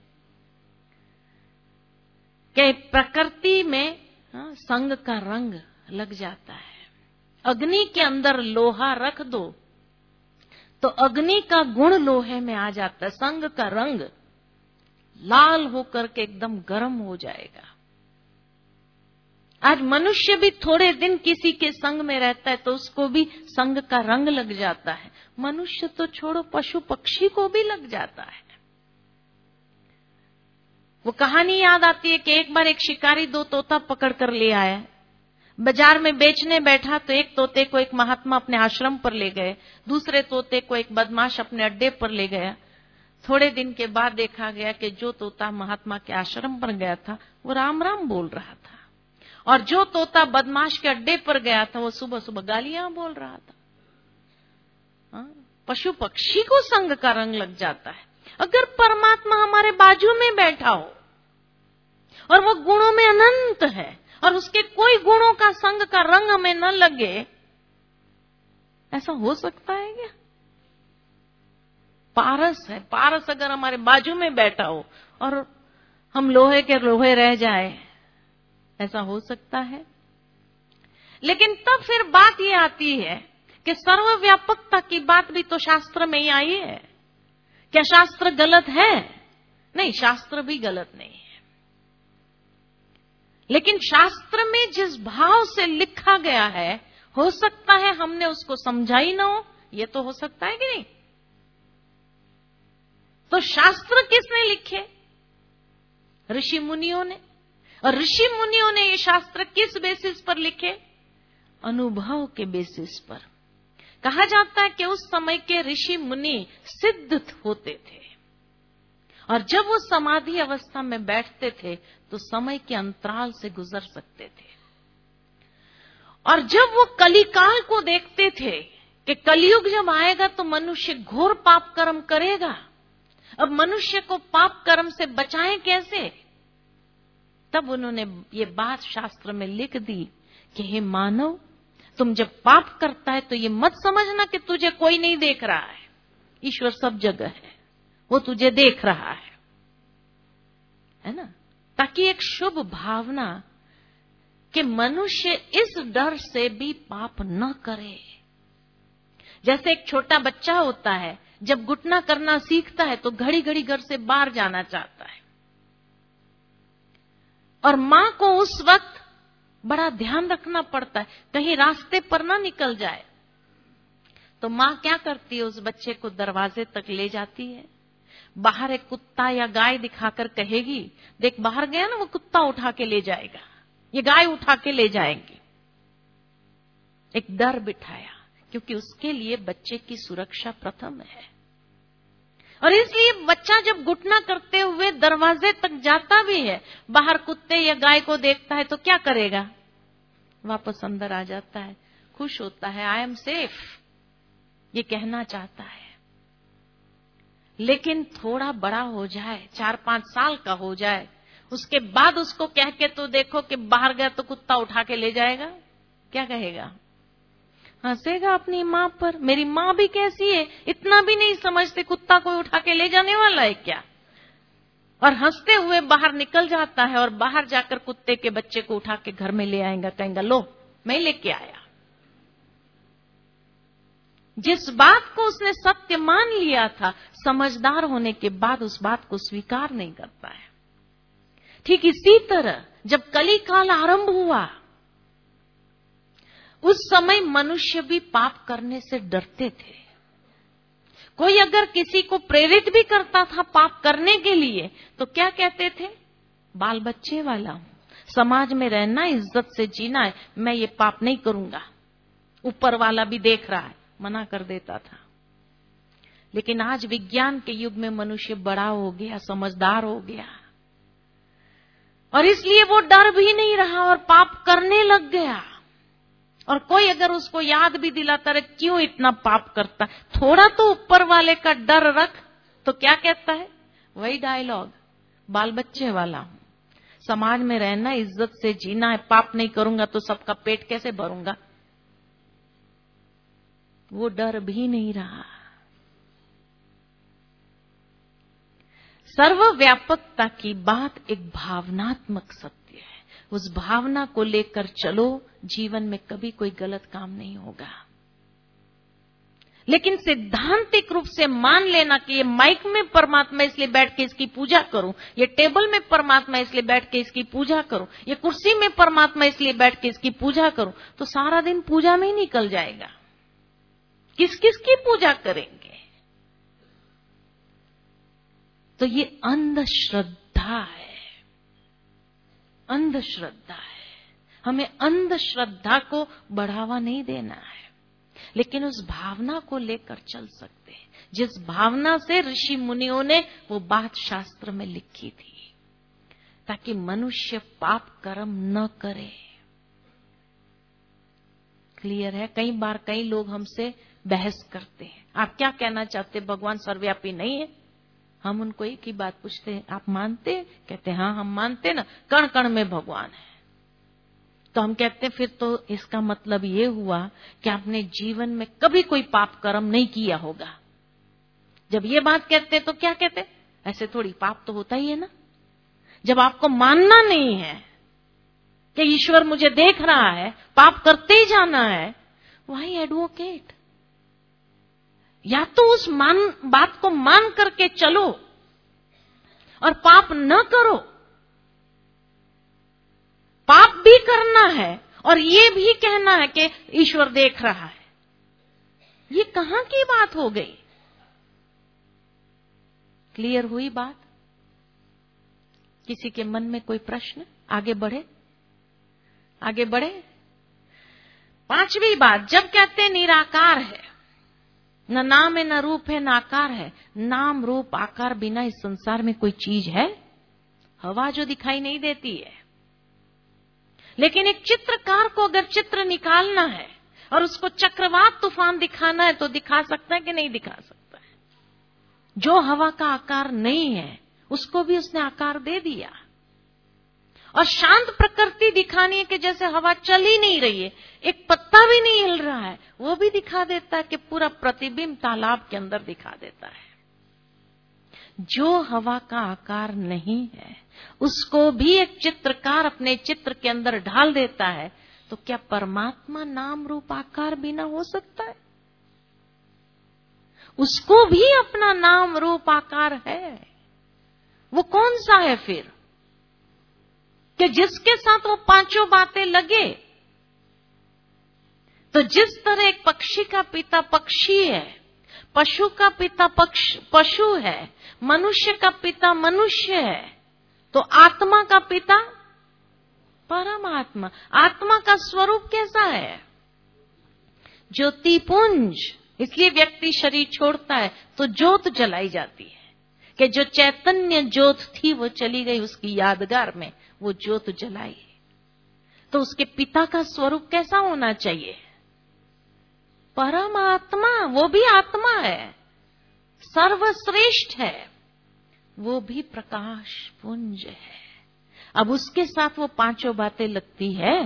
S1: कि प्रकृति में हाँ, संग का रंग लग जाता है। अग्नि के अंदर लोहा रख दो तो अग्नि का गुण लोहे में आ जाता है। संग का रंग लाल होकर के एकदम गर्म हो जाएगा। आज मनुष्य भी थोड़े दिन किसी के संग में रहता है तो उसको भी संग का रंग लग जाता है। मनुष्य तो छोड़ो, पशु पक्षी को भी लग जाता है। वो कहानी याद आती है कि एक बार एक शिकारी दो तोता पकड़ कर ले आया। बाजार में बेचने बैठा तो एक तोते को एक महात्मा अपने आश्रम पर ले गए, दूसरे तोते को एक बदमाश अपने अड्डे पर ले गया। थोड़े दिन के बाद देखा गया कि जो तोता महात्मा के आश्रम पर गया था वो राम राम बोल रहा था, और जो तोता बदमाश के अड्डे पर गया था वो सुबह सुबह गालियां बोल रहा था। हाँ? पशु पक्षी को संग का रंग लग जाता है। अगर परमात्मा हमारे बाजू में बैठा हो और वो गुणों में अनंत है और उसके कोई गुणों का संग का रंग हमें न लगे, ऐसा हो सकता है क्या? पारस है, पारस अगर हमारे बाजू में बैठा हो और हम लोहे के लोहे रह जाए, ऐसा हो सकता है? लेकिन तब फिर बात ये आती है कि सर्वव्यापकता की बात भी तो शास्त्र में ही आई है। क्या शास्त्र गलत है? नहीं, शास्त्र भी गलत नहीं है। लेकिन शास्त्र में जिस भाव से लिखा गया है, हो सकता है हमने उसको समझा ही ना हो। ये तो हो सकता है कि नहीं? तो शास्त्र किसने लिखे? ऋषि मुनियों ने। और ऋषि मुनियों ने ये शास्त्र किस बेसिस पर लिखे? अनुभव के बेसिस पर। कहा जाता है कि उस समय के ऋषि मुनि सिद्ध होते थे, और जब वो समाधि अवस्था में बैठते थे तो समय के अंतराल से गुजर सकते थे। और जब वो कलिकाल को देखते थे कि कलयुग जब आएगा तो मनुष्य घोर पाप कर्म करेगा, अब मनुष्य को पाप कर्म से बचाएं कैसे, तब उन्होंने ये बात शास्त्र में लिख दी कि हे मानव, तुम जब पाप करता है तो ये मत समझना कि तुझे कोई नहीं देख रहा है। ईश्वर सब जगह है, वो तुझे देख रहा है, है ना? ताकि एक शुभ भावना कि मनुष्य इस डर से भी पाप न करे। जैसे एक छोटा बच्चा होता है, जब घुटना करना सीखता है तो घड़ी घड़ी घर से बाहर जाना चाहता है, और मां को उस वक्त बड़ा ध्यान रखना पड़ता है कहीं रास्ते पर ना निकल जाए। तो मां क्या करती है, उस बच्चे को दरवाजे तक ले जाती है, बाहर एक कुत्ता या गाय दिखाकर कहेगी, देख बाहर गया ना वो कुत्ता उठा के ले जाएगा, ये गाय उठा के ले जाएंगी। एक डर बिठाया, क्योंकि उसके लिए बच्चे की सुरक्षा प्रथम है। और इसलिए बच्चा जब घुटना करते हुए दरवाजे तक जाता भी है, बाहर कुत्ते या गाय को देखता है तो क्या करेगा? वापस अंदर आ जाता है, खुश होता है, आई एम सेफ, ये कहना चाहता है। लेकिन थोड़ा बड़ा हो जाए, चार पांच साल का हो जाए, उसके बाद उसको कह के तो देखो कि बाहर गया तो कुत्ता उठा के ले जाएगा, क्या कहेगा? हंसेगा अपनी मां पर। मेरी मां भी कैसी है, इतना भी नहीं समझते, कुत्ता कोई उठा के ले जाने वाला है क्या? और हंसते हुए बाहर निकल जाता है, और बाहर जाकर कुत्ते के बच्चे को उठा के घर में ले आएगा, कहेगा लो मैं लेके आया। जिस बात को उसने सत्य मान लिया था, समझदार होने के बाद उस बात को स्वीकार नहीं करता है। ठीक इसी तरह जब कलिकाल आरंभ हुआ, उस समय मनुष्य भी पाप करने से डरते थे। कोई अगर किसी को प्रेरित भी करता था पाप करने के लिए तो क्या कहते थे? बाल बच्चे वाला हूं, समाज में रहना, इज्जत से जीना है, मैं ये पाप नहीं करूंगा, ऊपर वाला भी देख रहा है, मना कर देता था। लेकिन आज विज्ञान के युग में मनुष्य बड़ा हो गया, समझदार हो गया, और इसलिए वो डर भी नहीं रहा और पाप करने लग गया। और कोई अगर उसको याद भी दिलाता रहे क्यों इतना पाप करता, थोड़ा तो ऊपर वाले का डर रख, तो क्या कहता है? वही डायलॉग, बाल बच्चे वाला हूं, समाज में रहना, इज्जत से जीना है, पाप नहीं करूंगा तो सबका पेट कैसे भरूंगा। वो डर भी नहीं रहा। सर्वव्यापकता की बात एक भावनात्मक सत्य है। उस भावना को लेकर चलो, जीवन में कभी कोई गलत काम नहीं होगा। लेकिन सिद्धांतिक रूप से मान लेना कि ये माइक में परमात्मा इसलिए बैठ के इसकी पूजा करूं, ये टेबल में परमात्मा इसलिए बैठ के इसकी पूजा करूं, ये कुर्सी में परमात्मा इसलिए बैठ के इसकी पूजा करूं, तो सारा दिन पूजा में ही निकल जाएगा। किस किस की पूजा करेंगे? तो ये अंधश्रद्धा है, अंधश्रद्धा है। हमें अंधश्रद्धा को बढ़ावा नहीं देना है, लेकिन उस भावना को लेकर चल सकते हैं जिस भावना से ऋषि मुनियों ने वो बात शास्त्र में लिखी थी, ताकि मनुष्य पाप कर्म न करे। क्लियर है? कई बार कई लोग हमसे बहस करते हैं, आप क्या कहना चाहते, भगवान सर्वव्यापी नहीं है? हम उनको एक ही बात पूछते हैं, आप मानते? कहते हैं हाँ हम मानते ना, कण कण में भगवान है। तो हम कहते हैं फिर तो इसका मतलब ये हुआ कि आपने जीवन में कभी कोई पाप कर्म नहीं किया होगा। जब ये बात कहते तो क्या कहते, ऐसे थोड़ी, पाप तो होता ही है ना। जब आपको मानना नहीं है कि ईश्वर मुझे देख रहा है, पाप करते ही जाना है, वही एडवोकेट। या तो उस मान बात को मान करके चलो और पाप न करो। पाप भी करना है और ये भी कहना है कि ईश्वर देख रहा है, ये कहां की बात हो गई? क्लियर हुई बात? किसी के मन में कोई प्रश्न? आगे बढ़े, आगे बढ़े। पांचवी बात, जब कहते हैं निराकार है, न नाम है, न रूप है, न आकार है। नाम रूप आकार बिना इस संसार में कोई चीज है? हवा जो दिखाई नहीं देती है। लेकिन एक चित्रकार को अगर चित्र निकालना है और उसको चक्रवात तूफान दिखाना है तो दिखा सकता है कि नहीं दिखा सकता है? जो हवा का आकार नहीं है उसको भी उसने आकार दे दिया। और शांत प्रकृति दिखानी है कि जैसे हवा चल ही नहीं रही है, एक पत्ता भी नहीं हिल रहा है, वो भी दिखा देता है कि पूरा प्रतिबिंब तालाब के अंदर दिखा देता है। जो हवा का आकार नहीं है उसको भी एक चित्रकार अपने चित्र के अंदर ढाल देता है, तो क्या परमात्मा नाम रूप आकार बिना हो सकता है? उसको भी अपना नाम रूप आकार है। वो कौन सा है फिर कि जिसके साथ वो पांचों बातें लगे? तो जिस तरह एक पक्षी का पिता पक्षी है, पशु का पिता पक्ष पशु है, मनुष्य का पिता मनुष्य है, तो आत्मा का पिता परमात्मा। आत्मा का स्वरूप कैसा है? ज्योतिपुंज। इसलिए व्यक्ति शरीर छोड़ता है तो ज्योत जलाई जाती है कि जो चैतन्य ज्योत थी वो चली गई, उसकी यादगार में वो ज्योत जलाई। तो उसके पिता का स्वरूप कैसा होना चाहिए? परमात्मा। वो भी आत्मा है, सर्वश्रेष्ठ है, वो भी प्रकाश पुंज है। अब उसके साथ वो पांचों बातें लगती है।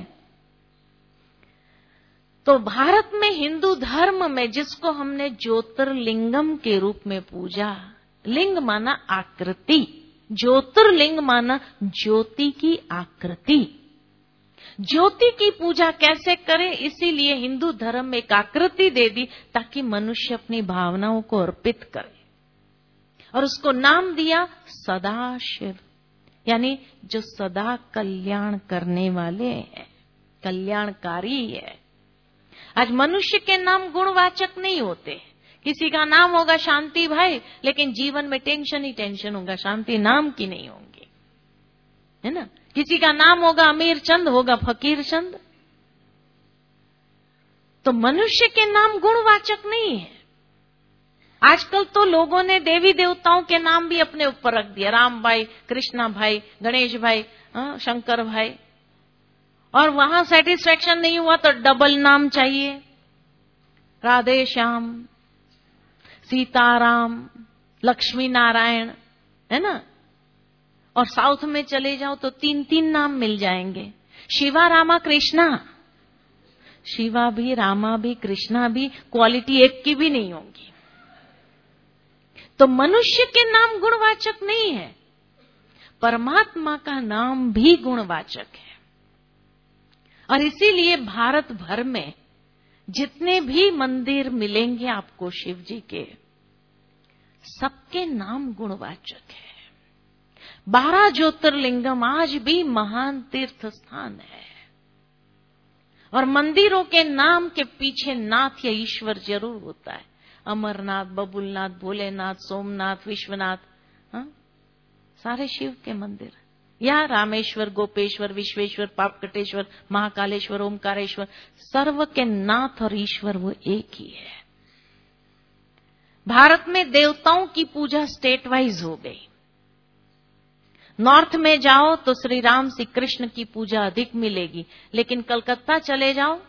S1: तो भारत में हिंदू धर्म में जिसको हमने ज्योतिर्लिंगम के रूप में पूजा, लिंग माना आकृति, ज्योतिर्लिंग माना ज्योति की आकृति। ज्योति की पूजा कैसे करें, इसीलिए हिंदू धर्म में एक आकृति दे दी ताकि मनुष्य अपनी भावनाओं को अर्पित करे, और उसको नाम दिया सदाशिव, यानी जो सदा कल्याण करने वाले हैं, कल्याणकारी है। आज मनुष्य के नाम गुणवाचक नहीं होते, किसी का नाम होगा शांति भाई, लेकिन जीवन में टेंशन ही टेंशन होगा, शांति नाम की नहीं होंगी, है ना। किसी का नाम होगा अमीर चंद, होगा फकीर चंद। तो मनुष्य के नाम गुणवाचक नहीं है। आजकल तो लोगों ने देवी देवताओं के नाम भी अपने ऊपर रख दिया, राम भाई, कृष्णा भाई, गणेश भाई, शंकर भाई। और वहां सेटिस्फेक्शन नहीं हुआ तो डबल नाम चाहिए, राधे श्याम, सीताराम, लक्ष्मी नारायण, है ना। और साउथ में चले जाओ तो तीन तीन नाम मिल जाएंगे, शिवा रामा कृष्णा। शिवा भी, रामा भी, कृष्णा भी, क्वालिटी एक की भी नहीं होगी। तो मनुष्य के नाम गुणवाचक नहीं है, परमात्मा का नाम भी गुणवाचक है। और इसीलिए भारत भर में जितने भी मंदिर मिलेंगे आपको शिव जी के, सबके नाम गुणवाचक है। बारह ज्योतिर्लिंगम आज भी महान तीर्थ स्थान है, और मंदिरों के नाम के पीछे नाथ या ईश्वर जरूर होता है। अमरनाथ, बबुलनाथ, भोलेनाथ, सोमनाथ, विश्वनाथ, हाँ? सारे शिव के मंदिर, या रामेश्वर, गोपेश्वर, विश्वेश्वर, पापकटेश्वर, महाकालेश्वर, ओमकारेश्वर, सर्व के नाथ और ईश्वर वो एक ही है। भारत में देवताओं की पूजा स्टेट वाइज हो गई। नॉर्थ में जाओ तो श्री राम श्री कृष्ण की पूजा अधिक मिलेगी, लेकिन कलकत्ता चले जाओ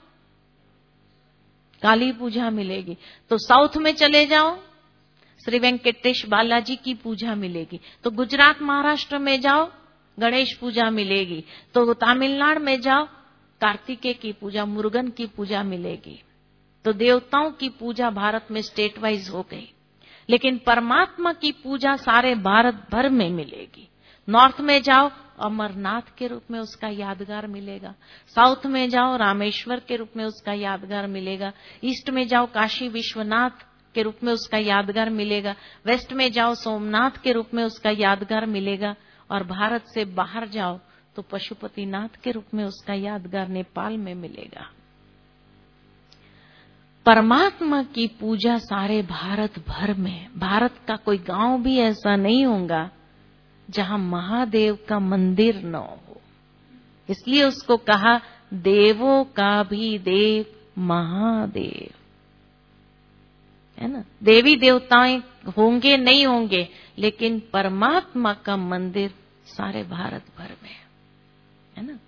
S1: काली पूजा मिलेगी। तो साउथ में चले जाओ श्री वेंकटेश बालाजी की पूजा मिलेगी। तो गुजरात महाराष्ट्र में जाओ गणेश पूजा मिलेगी। तो तमिलनाडु में जाओ कार्तिकेय की पूजा, मुरुगन की पूजा मिलेगी। तो देवताओं की पूजा भारत में स्टेट वाइज हो गई, लेकिन परमात्मा की पूजा सारे भारत भर में मिलेगी। नॉर्थ में जाओ अमरनाथ के रूप में उसका यादगार मिलेगा, साउथ में जाओ रामेश्वर के रूप में उसका यादगार मिलेगा, ईस्ट में जाओ काशी विश्वनाथ के रूप में उसका यादगार मिलेगा, वेस्ट में जाओ सोमनाथ के रूप में उसका यादगार मिलेगा, और भारत से बाहर जाओ तो पशुपतिनाथ के रूप में उसका यादगार नेपाल में मिलेगा। परमात्मा की पूजा सारे भारत भर में, भारत का कोई गांव भी ऐसा नहीं होगा जहां महादेव का मंदिर न हो। इसलिए उसको कहा देवों का भी देव महादेव, है ना। देवी देवताएं होंगे नहीं होंगे, लेकिन परमात्मा का मंदिर सारे भारत भर में है ना।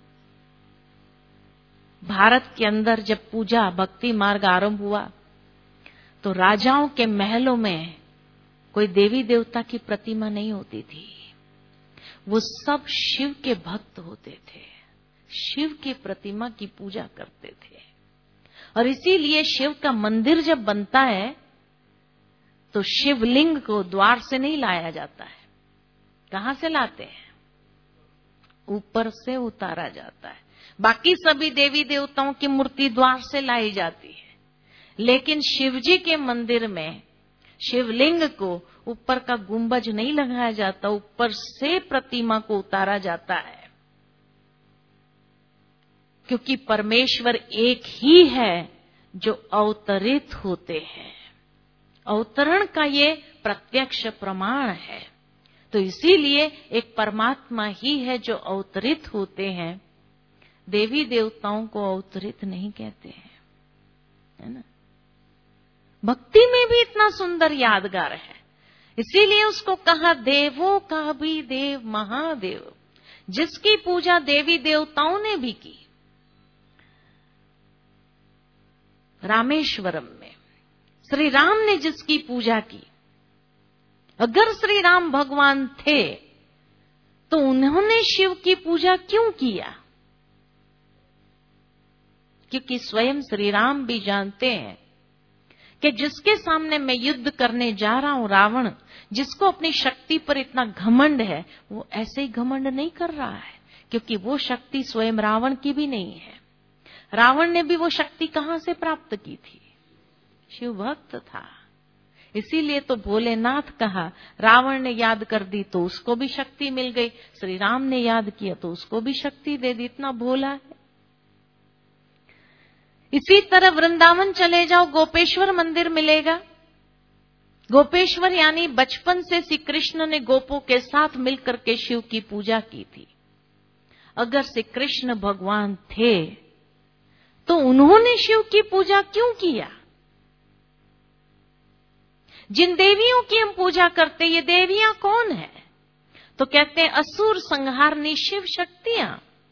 S1: भारत के अंदर जब पूजा भक्ति मार्ग आरंभ हुआ तो राजाओं के महलों में कोई देवी देवता की प्रतिमा नहीं होती थी, वो सब शिव के भक्त होते थे, शिव की प्रतिमा की पूजा करते थे। और इसीलिए शिव का मंदिर जब बनता है तो शिवलिंग को द्वार से नहीं लाया जाता है। कहां से लाते हैं? ऊपर से उतारा जाता है। बाकी सभी देवी देवताओं की मूर्ति द्वार से लाई जाती है, लेकिन शिवजी के मंदिर में शिवलिंग को ऊपर का गुंबज नहीं लगाया जाता, ऊपर से प्रतिमा को उतारा जाता है, क्योंकि परमेश्वर एक ही है जो अवतरित होते हैं। अवतरण का ये प्रत्यक्ष प्रमाण है। तो इसीलिए एक परमात्मा ही है जो अवतरित होते हैं, देवी देवताओं को अवतरित नहीं कहते हैं, है ना। भक्ति में भी इतना सुंदर यादगार है, इसीलिए उसको कहा देवों का भी देव महादेव, जिसकी पूजा देवी देवताओं ने भी की। रामेश्वरम में श्री राम ने जिसकी पूजा की, अगर श्री राम भगवान थे तो उन्होंने शिव की पूजा क्यों किया? क्योंकि स्वयं श्री राम भी जानते हैं कि जिसके सामने मैं युद्ध करने जा रहा हूं, रावण, जिसको अपनी शक्ति पर इतना घमंड है, वो ऐसे ही घमंड नहीं कर रहा है, क्योंकि वो शक्ति स्वयं रावण की भी नहीं है। रावण ने भी वो शक्ति कहां से प्राप्त की थी? शिव भक्त था। इसीलिए तो भोलेनाथ कहा, रावण ने याद कर दी तो उसको भी शक्ति मिल गई, श्री राम ने याद किया तो उसको भी शक्ति दे दी, इतना भोला है। इसी तरह वृंदावन चले जाओ, गोपेश्वर मंदिर मिलेगा, गोपेश्वर यानी बचपन से श्री कृष्ण ने गोपों के साथ मिलकर के शिव की पूजा की थी। अगर श्री कृष्ण भगवान थे तो उन्होंने शिव की पूजा क्यों किया? जिन देवियों की हम पूजा करते, ये देवियां कौन है? तो कहते हैं असुर संहारनी शिव शक्तियां।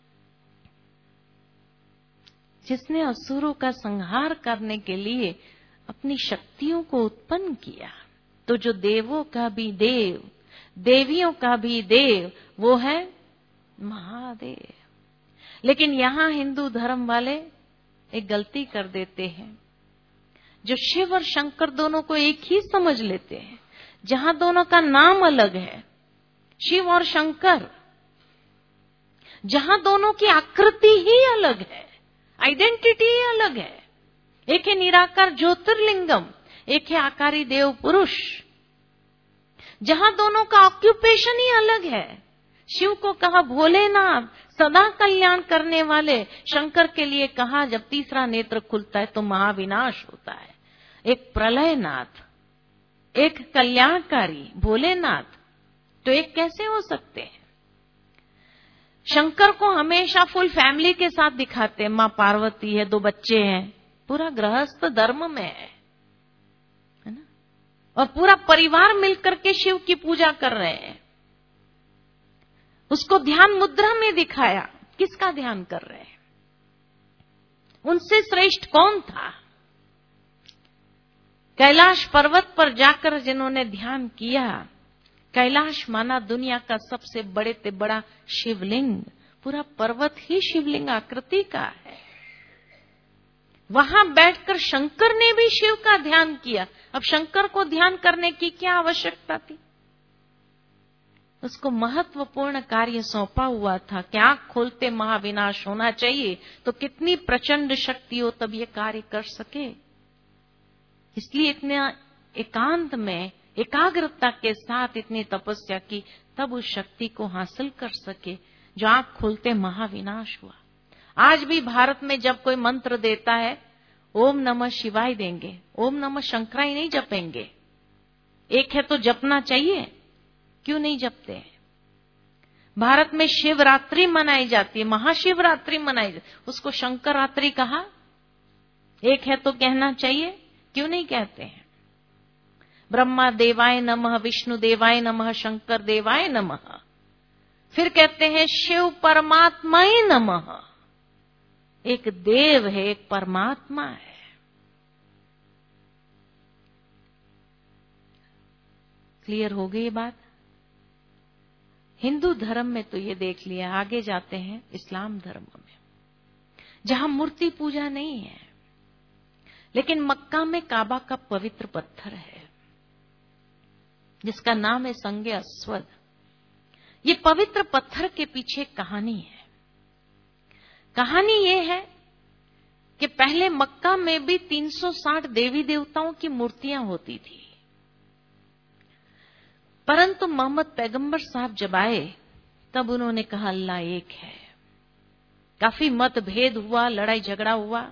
S1: जिसने असुरों का संहार करने के लिए अपनी शक्तियों को उत्पन्न किया। तो जो देवों का भी देव, देवियों का भी देव, वो है महादेव। लेकिन यहां हिंदू धर्म वाले एक गलती कर देते हैं, जो शिव और शंकर दोनों को एक ही समझ लेते हैं, जहां दोनों का नाम अलग है, शिव और शंकर, जहां दोनों की आकृति ही अलग है, आइडेंटिटी ही अलग है। एक है निराकार ज्योतिर्लिंगम, एक है आकारी देव पुरुष। जहां दोनों का ऑक्यूपेशन ही अलग है। शिव को कहा भोलेनाथ, सदा कल्याण करने वाले। शंकर के लिए कहा जब तीसरा नेत्र खुलता है तो महाविनाश होता है। एक प्रलयनाथ, एक कल्याणकारी भोलेनाथ, तो एक कैसे हो सकते हैं? शंकर को हमेशा फुल फैमिली के साथ दिखाते हैं। मां पार्वती है, दो बच्चे हैं, पूरा गृहस्थ धर्म में है, है ना? और पूरा परिवार मिलकर के शिव की पूजा कर रहे हैं। उसको ध्यान मुद्रा में दिखाया। किसका ध्यान कर रहे हैं? उनसे श्रेष्ठ कौन था? कैलाश पर्वत पर जाकर जिन्होंने ध्यान किया, कैलाश माना दुनिया का सबसे बड़े से बड़ा शिवलिंग, पूरा पर्वत ही शिवलिंग आकृति का है। वहां बैठकर शंकर ने भी शिव का ध्यान किया। अब शंकर को ध्यान करने की क्या आवश्यकता थी? उसको महत्वपूर्ण कार्य सौंपा हुआ था कि आंख खोलते महाविनाश होना चाहिए, तो कितनी प्रचंड शक्ति हो तब ये कार्य कर सके। इसलिए इतने एकांत में एकाग्रता के साथ इतनी तपस्या की, तब उस शक्ति को हासिल कर सके जो आंख खोलते महाविनाश हुआ। आज भी भारत में जब कोई मंत्र देता है, ओम नमः शिवाय देंगे, ओम नमः शंकराय नहीं जपेंगे। एक है तो जपना चाहिए, क्यों नहीं जपते हैं? भारत में शिवरात्रि मनाई जाती है, महाशिवरात्रि मनाई जाती है, उसको शंकर रात्रि कहा। एक है तो कहना चाहिए, क्यों नहीं कहते हैं? ब्रह्मा देवाय नमः, विष्णु देवाय नमः, शंकर देवाय नमः। फिर कहते हैं शिव परमात्माय नमः। एक देव है, एक परमात्मा है। क्लियर हो गई ये बात? हिंदू धर्म में तो ये देख लिया। आगे जाते हैं इस्लाम धर्म में, जहां मूर्ति पूजा नहीं है, लेकिन मक्का में काबा का पवित्र पत्थर है जिसका नाम है संगे अस्वद। ये पवित्र पत्थर के पीछे कहानी है। कहानी ये है कि पहले मक्का में भी तीन सौ साठ देवी देवताओं की मूर्तियां होती थी, परंतु मोहम्मद पैगंबर साहब जब आए तब उन्होंने कहा अल्लाह एक है। काफी मतभेद हुआ, लड़ाई झगड़ा हुआ।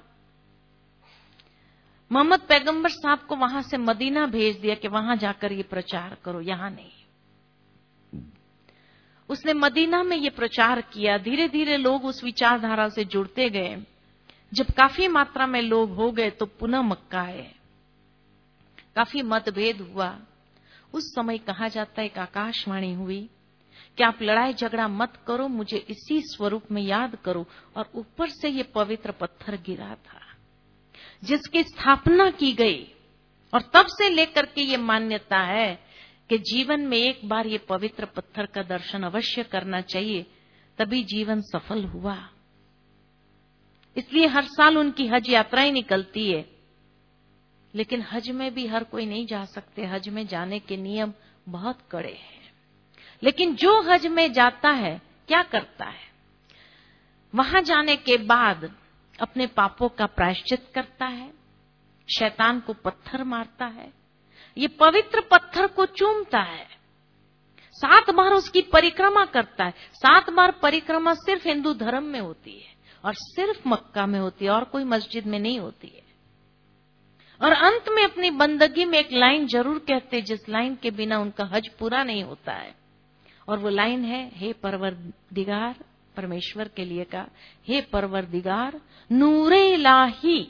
S1: मोहम्मद पैगंबर साहब को वहां से मदीना भेज दिया कि वहां जाकर ये प्रचार करो, यहां नहीं। उसने मदीना में ये प्रचार किया। धीरे धीरे लोग उस विचारधारा से जुड़ते गए। जब काफी मात्रा में लोग हो गए तो पुनः मक्का आए। काफी मतभेद हुआ। उस समय कहा जाता है एक आकाशवाणी हुई कि आप लड़ाई झगड़ा मत करो, मुझे इसी स्वरूप में याद करो। और ऊपर से ये पवित्र पत्थर गिरा था जिसकी स्थापना की गई। और तब से लेकर के ये मान्यता है कि जीवन में एक बार ये पवित्र पत्थर का दर्शन अवश्य करना चाहिए, तभी जीवन सफल हुआ। इसलिए हर साल उनकी हज यात्राएं निकलती है। लेकिन हज में भी हर कोई नहीं जा सकते। हज में जाने के नियम बहुत कड़े हैं। लेकिन जो हज में जाता है क्या करता है? वहां जाने के बाद अपने पापों का प्रायश्चित करता है, शैतान को पत्थर मारता है, ये पवित्र पत्थर को चूमता है, सात बार उसकी परिक्रमा करता है। सात बार परिक्रमा सिर्फ हिंदू धर्म में होती है और सिर्फ मक्का में होती है और कोई मस्जिद में नहीं होती है। और अंत में अपनी बंदगी में एक लाइन जरूर कहते, जिस लाइन के बिना उनका हज पूरा नहीं होता है। और वो लाइन है, हे परवरदिगार, परमेश्वर के लिए कहा, हे परवरदिगार, नूरे इलाही,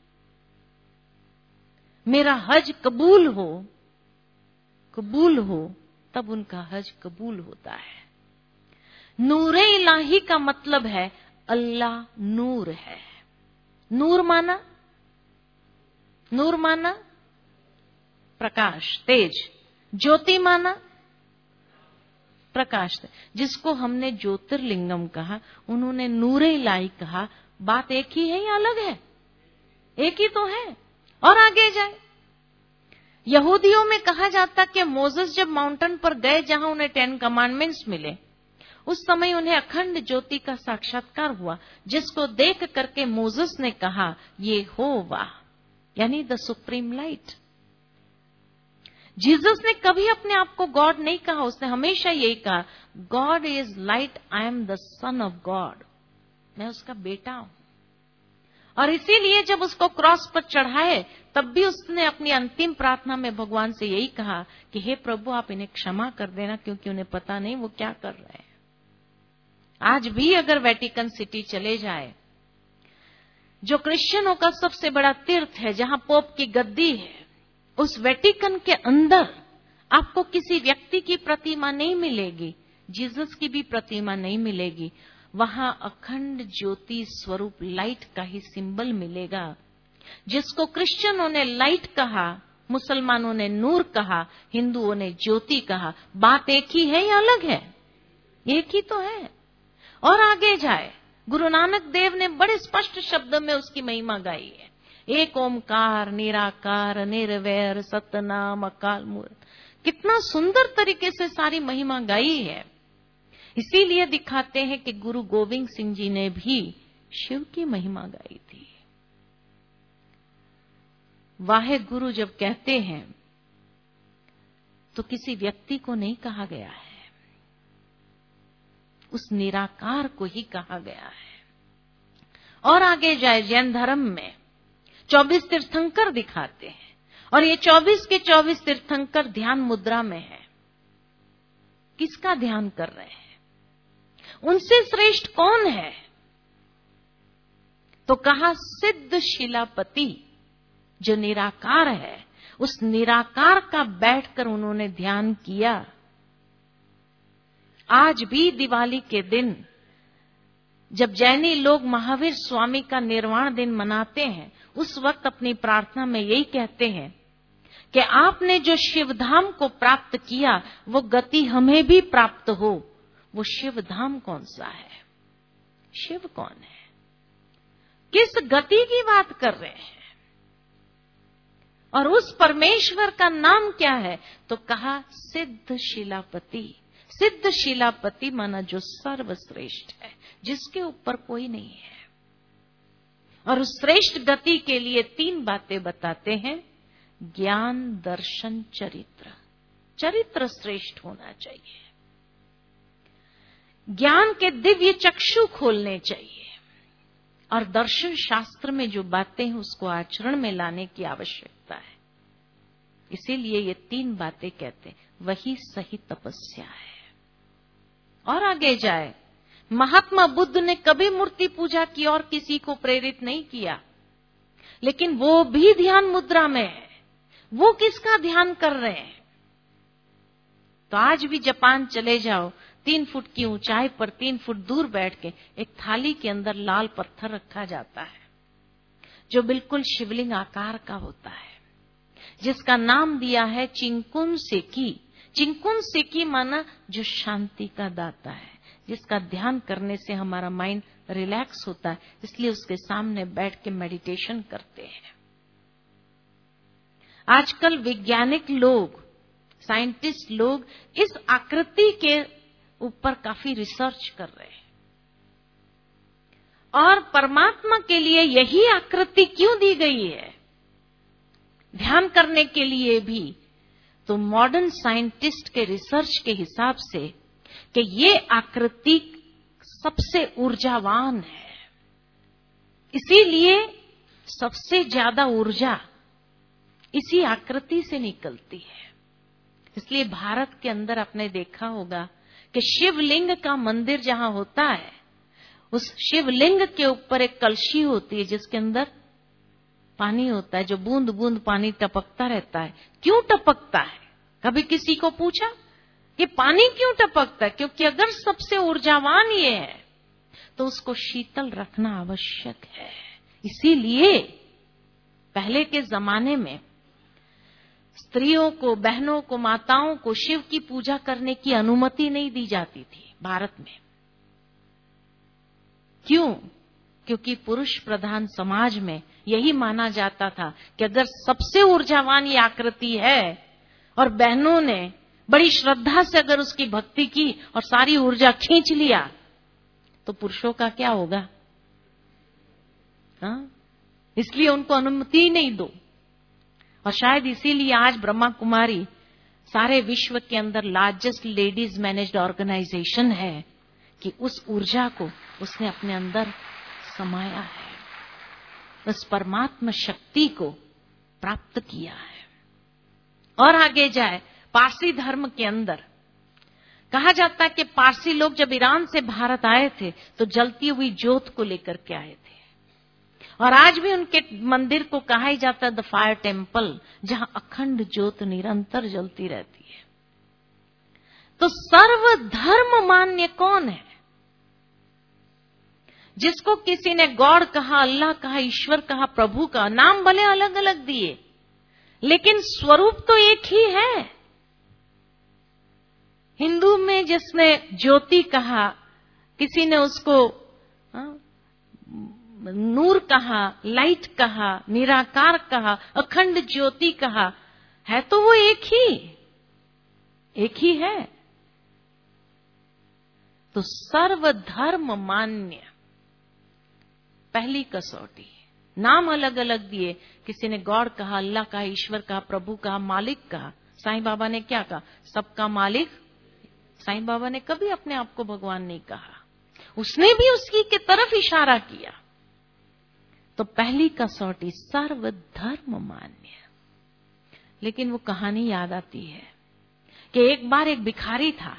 S1: मेरा हज कबूल हो, कबूल हो, तब उनका हज कबूल होता है। नूरे इलाही का मतलब है अल्लाह नूर है। नूर माना, नूर माना प्रकाश, तेज। ज्योति माना प्रकाश, जिसको हमने ज्योतिर्लिंगम कहा, उन्होंने नूरे इलाही कहा। बात एक ही है या अलग है? एक ही तो है। और आगे जाए, यहूदियों में कहा जाता कि मोसेस जब माउंटेन पर गए जहां उन्हें टेन कमांडमेंट्स मिले, उस समय उन्हें अखंड ज्योति का साक्षात्कार हुआ, जिसको देख करके मोसेस ने कहा, ये होवा, यानी द सुप्रीम लाइट। जीसस ने कभी अपने आप को गॉड नहीं कहा, उसने हमेशा यही कहा, God is light, I am the son of God, मैं उसका बेटा हूं। और इसीलिए जब उसको क्रॉस पर चढ़ाए, तब भी उसने अपनी अंतिम प्रार्थना में भगवान से यही कहा कि हे प्रभु, आप इन्हें क्षमा कर देना, क्योंकि उन्हें पता नहीं वो क्या कर रहे हैं। आज भी अगर वेटिकन सिटी चले जाए, जो क्रिश्चियनों का सबसे बड़ा तीर्थ है, जहां पोप की गद्दी है, उस वेटिकन के अंदर आपको किसी व्यक्ति की प्रतिमा नहीं मिलेगी, जीसस की भी प्रतिमा नहीं मिलेगी। वहां अखंड ज्योति स्वरूप लाइट का ही सिंबल मिलेगा, जिसको क्रिश्चियनों ने लाइट कहा, मुसलमानों ने नूर कहा, हिंदुओं ने ज्योति कहा। बात एक ही है या अलग है? एक ही तो है। और आगे जाए, गुरु नानक देव ने बड़े स्पष्ट शब्द में उसकी महिमा गाई है। एक ओमकार निराकार निर्वैर सतनाम अकाल मूर्त। कितना सुंदर तरीके से सारी महिमा गाई है। इसीलिए दिखाते हैं कि गुरु गोविंद सिंह जी ने भी शिव की महिमा गाई थी। वाहे गुरु जब कहते हैं तो किसी व्यक्ति को नहीं कहा गया है, उस निराकार को ही कहा गया है। और आगे जाए, जैन धर्म में चौबीस तीर्थंकर दिखाते हैं, और ये चौबीस के चौबीस तीर्थंकर ध्यान मुद्रा में है। किसका ध्यान कर रहे हैं? उनसे श्रेष्ठ कौन है? तो कहा सिद्ध शिलापति, जो निराकार है, उस निराकार का बैठकर उन्होंने ध्यान किया। आज भी दिवाली के दिन जब जैनी लोग महावीर स्वामी का निर्वाण दिन मनाते हैं, उस वक्त अपनी प्रार्थना में यही कहते हैं कि आपने जो शिवधाम को प्राप्त किया, वो गति हमें भी प्राप्त हो। वो शिवधाम कौन सा है? शिव कौन है? किस गति की बात कर रहे हैं? और उस परमेश्वर का नाम क्या है? तो कहा सिद्ध शिलापति। सिद्ध शिलापति माना जो सर्वश्रेष्ठ है, जिसके ऊपर कोई नहीं है। और उस श्रेष्ठ गति के लिए तीन बातें बताते हैं, ज्ञान, दर्शन, चरित्र। चरित्र श्रेष्ठ होना चाहिए, ज्ञान के दिव्य चक्षु खोलने चाहिए, और दर्शन शास्त्र में जो बातें हैं उसको आचरण में लाने की आवश्यकता है। इसीलिए ये तीन बातें कहते हैं, वही सही तपस्या है। और आगे जाए, महात्मा बुद्ध ने कभी मूर्ति पूजा की और किसी को प्रेरित नहीं किया, लेकिन वो भी ध्यान मुद्रा में है। वो किसका ध्यान कर रहे हैं? तो आज भी जापान चले जाओ, तीन फुट की ऊंचाई पर तीन फुट दूर बैठ के एक थाली के अंदर लाल पत्थर रखा जाता है, जो बिल्कुल शिवलिंग आकार का होता है, जिसका नाम दिया है चिंकुन सेकी। चिंकुन सेकी माना जो शांति का दाता है, जिसका ध्यान करने से हमारा माइंड रिलैक्स होता है, इसलिए उसके सामने बैठ के मेडिटेशन करते हैं। आजकल वैज्ञानिक लोग, साइंटिस्ट लोग इस आकृति के ऊपर काफी रिसर्च कर रहे हैं, और परमात्मा के लिए यही आकृति क्यों दी गई है ध्यान करने के लिए भी? तो मॉडर्न साइंटिस्ट के रिसर्च के हिसाब से कि ये आकृति सबसे ऊर्जावान है, इसीलिए सबसे ज्यादा ऊर्जा इसी आकृति से निकलती है। इसलिए भारत के अंदर आपने देखा होगा कि शिवलिंग का मंदिर जहां होता है, उस शिवलिंग के ऊपर एक कलशी होती है जिसके अंदर पानी होता है, जो बूंद बूंद पानी टपकता रहता है। क्यों टपकता है? कभी किसी को पूछा ये पानी क्यों टपकता है? क्योंकि अगर सबसे ऊर्जावान ये है तो उसको शीतल रखना आवश्यक है। इसीलिए पहले के जमाने में स्त्रियों को, बहनों को, माताओं को शिव की पूजा करने की अनुमति नहीं दी जाती थी भारत में। क्यों? क्योंकि पुरुष प्रधान समाज में यही माना जाता था कि अगर सबसे ऊर्जावान ये आकृति है और बहनों ने बड़ी श्रद्धा से अगर उसकी भक्ति की और सारी ऊर्जा खींच लिया तो पुरुषों का क्या होगा? हाँ? इसलिए उनको अनुमति नहीं दो। और शायद इसीलिए आज ब्रह्मा कुमारी सारे विश्व के अंदर लार्जेस्ट लेडीज मैनेज्ड ऑर्गेनाइजेशन है कि उस ऊर्जा को उसने अपने अंदर समाया है, उस परमात्मा शक्ति को प्राप्त किया है। और आगे जाए, पारसी धर्म के अंदर कहा जाता है कि पारसी लोग जब ईरान से भारत आए थे तो जलती हुई ज्योत को लेकर के आए थे। और आज भी उनके मंदिर को कहा ही जाता है द फायर टेम्पल, जहां अखंड ज्योत निरंतर जलती रहती है। तो सर्वधर्म मान्य कौन है? जिसको किसी ने गॉड कहा, अल्लाह कहा, ईश्वर कहा, प्रभु कहा, नाम भले अलग अलग दिए लेकिन स्वरूप तो एक ही है। हिंदू में जिसने ज्योति कहा, किसी ने उसको हा? नूर कहा, लाइट कहा, निराकार कहा, अखंड ज्योति कहा, है तो वो एक ही एक ही है। तो सर्वधर्म मान्य पहली कसौटी। नाम अलग अलग दिए, किसी ने गॉड कहा, अल्लाह कहा, ईश्वर कहा, प्रभु कहा, मालिक कहा। साईं बाबा ने क्या कहा? सबका मालिक। साईं बाबा ने कभी अपने आप को भगवान नहीं कहा, उसने भी उसकी की तरफ इशारा किया। तो पहली कसौटी सर्वधर्म मान्य। लेकिन वो कहानी याद आती है कि एक बार एक भिखारी था,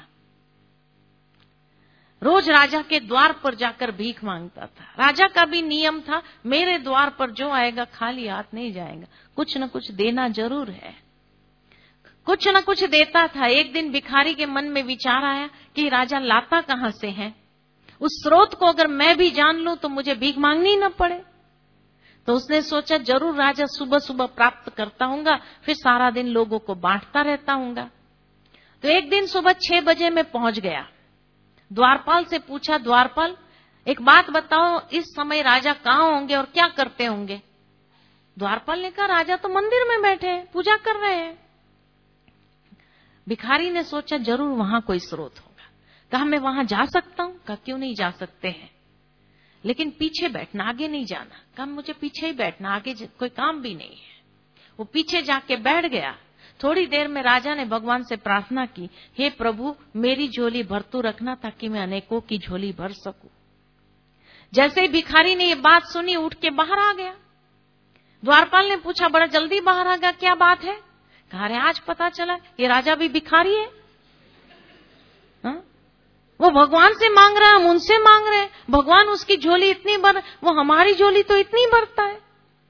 S1: रोज राजा के द्वार पर जाकर भीख मांगता था। राजा का भी नियम था, मेरे द्वार पर जो आएगा खाली हाथ नहीं जाएगा, कुछ न कुछ देना जरूर है। कुछ न कुछ देता था। एक दिन भिखारी के मन में विचार आया कि राजा लाता कहां से है, उस स्रोत को अगर मैं भी जान लूं तो मुझे भीख मांगनी न पड़े। तो उसने सोचा जरूर राजा सुबह सुबह प्राप्त करता होगा, फिर सारा दिन लोगों को बांटता रहता होगा। तो एक दिन सुबह छह बजे में पहुंच गया। द्वारपाल से पूछा, द्वारपाल एक बात बताओ, इस समय राजा कहाँ होंगे और क्या करते होंगे? द्वारपाल ने कहा, राजा तो मंदिर में बैठे हैं, पूजा कर रहे हैं। भिखारी ने सोचा जरूर वहां कोई स्रोत होगा। कहा मैं वहां जा सकता हूं? कहा क्यों नहीं जा सकते हैं, लेकिन पीछे बैठना, आगे नहीं जाना। कहा मुझे पीछे ही बैठना, आगे कोई काम भी नहीं है। वो पीछे जाके बैठ गया। थोड़ी देर में राजा ने भगवान से प्रार्थना की, हे प्रभु मेरी झोली भरतू रखना ताकि मैं अनेकों की झोली भर सकूं। जैसे ही भिखारी ने ये बात सुनी, उठ के बाहर आ गया। द्वारपाल ने पूछा, बड़ा जल्दी बाहर आ गया, क्या बात है? कहा अरे आज पता चला ये राजा भी भिखारी है। हा? वो भगवान से मांग रहा है, हम उनसे मांग रहे हैं। भगवान उसकी झोली इतनी भर, वो हमारी झोली तो इतनी भरता है।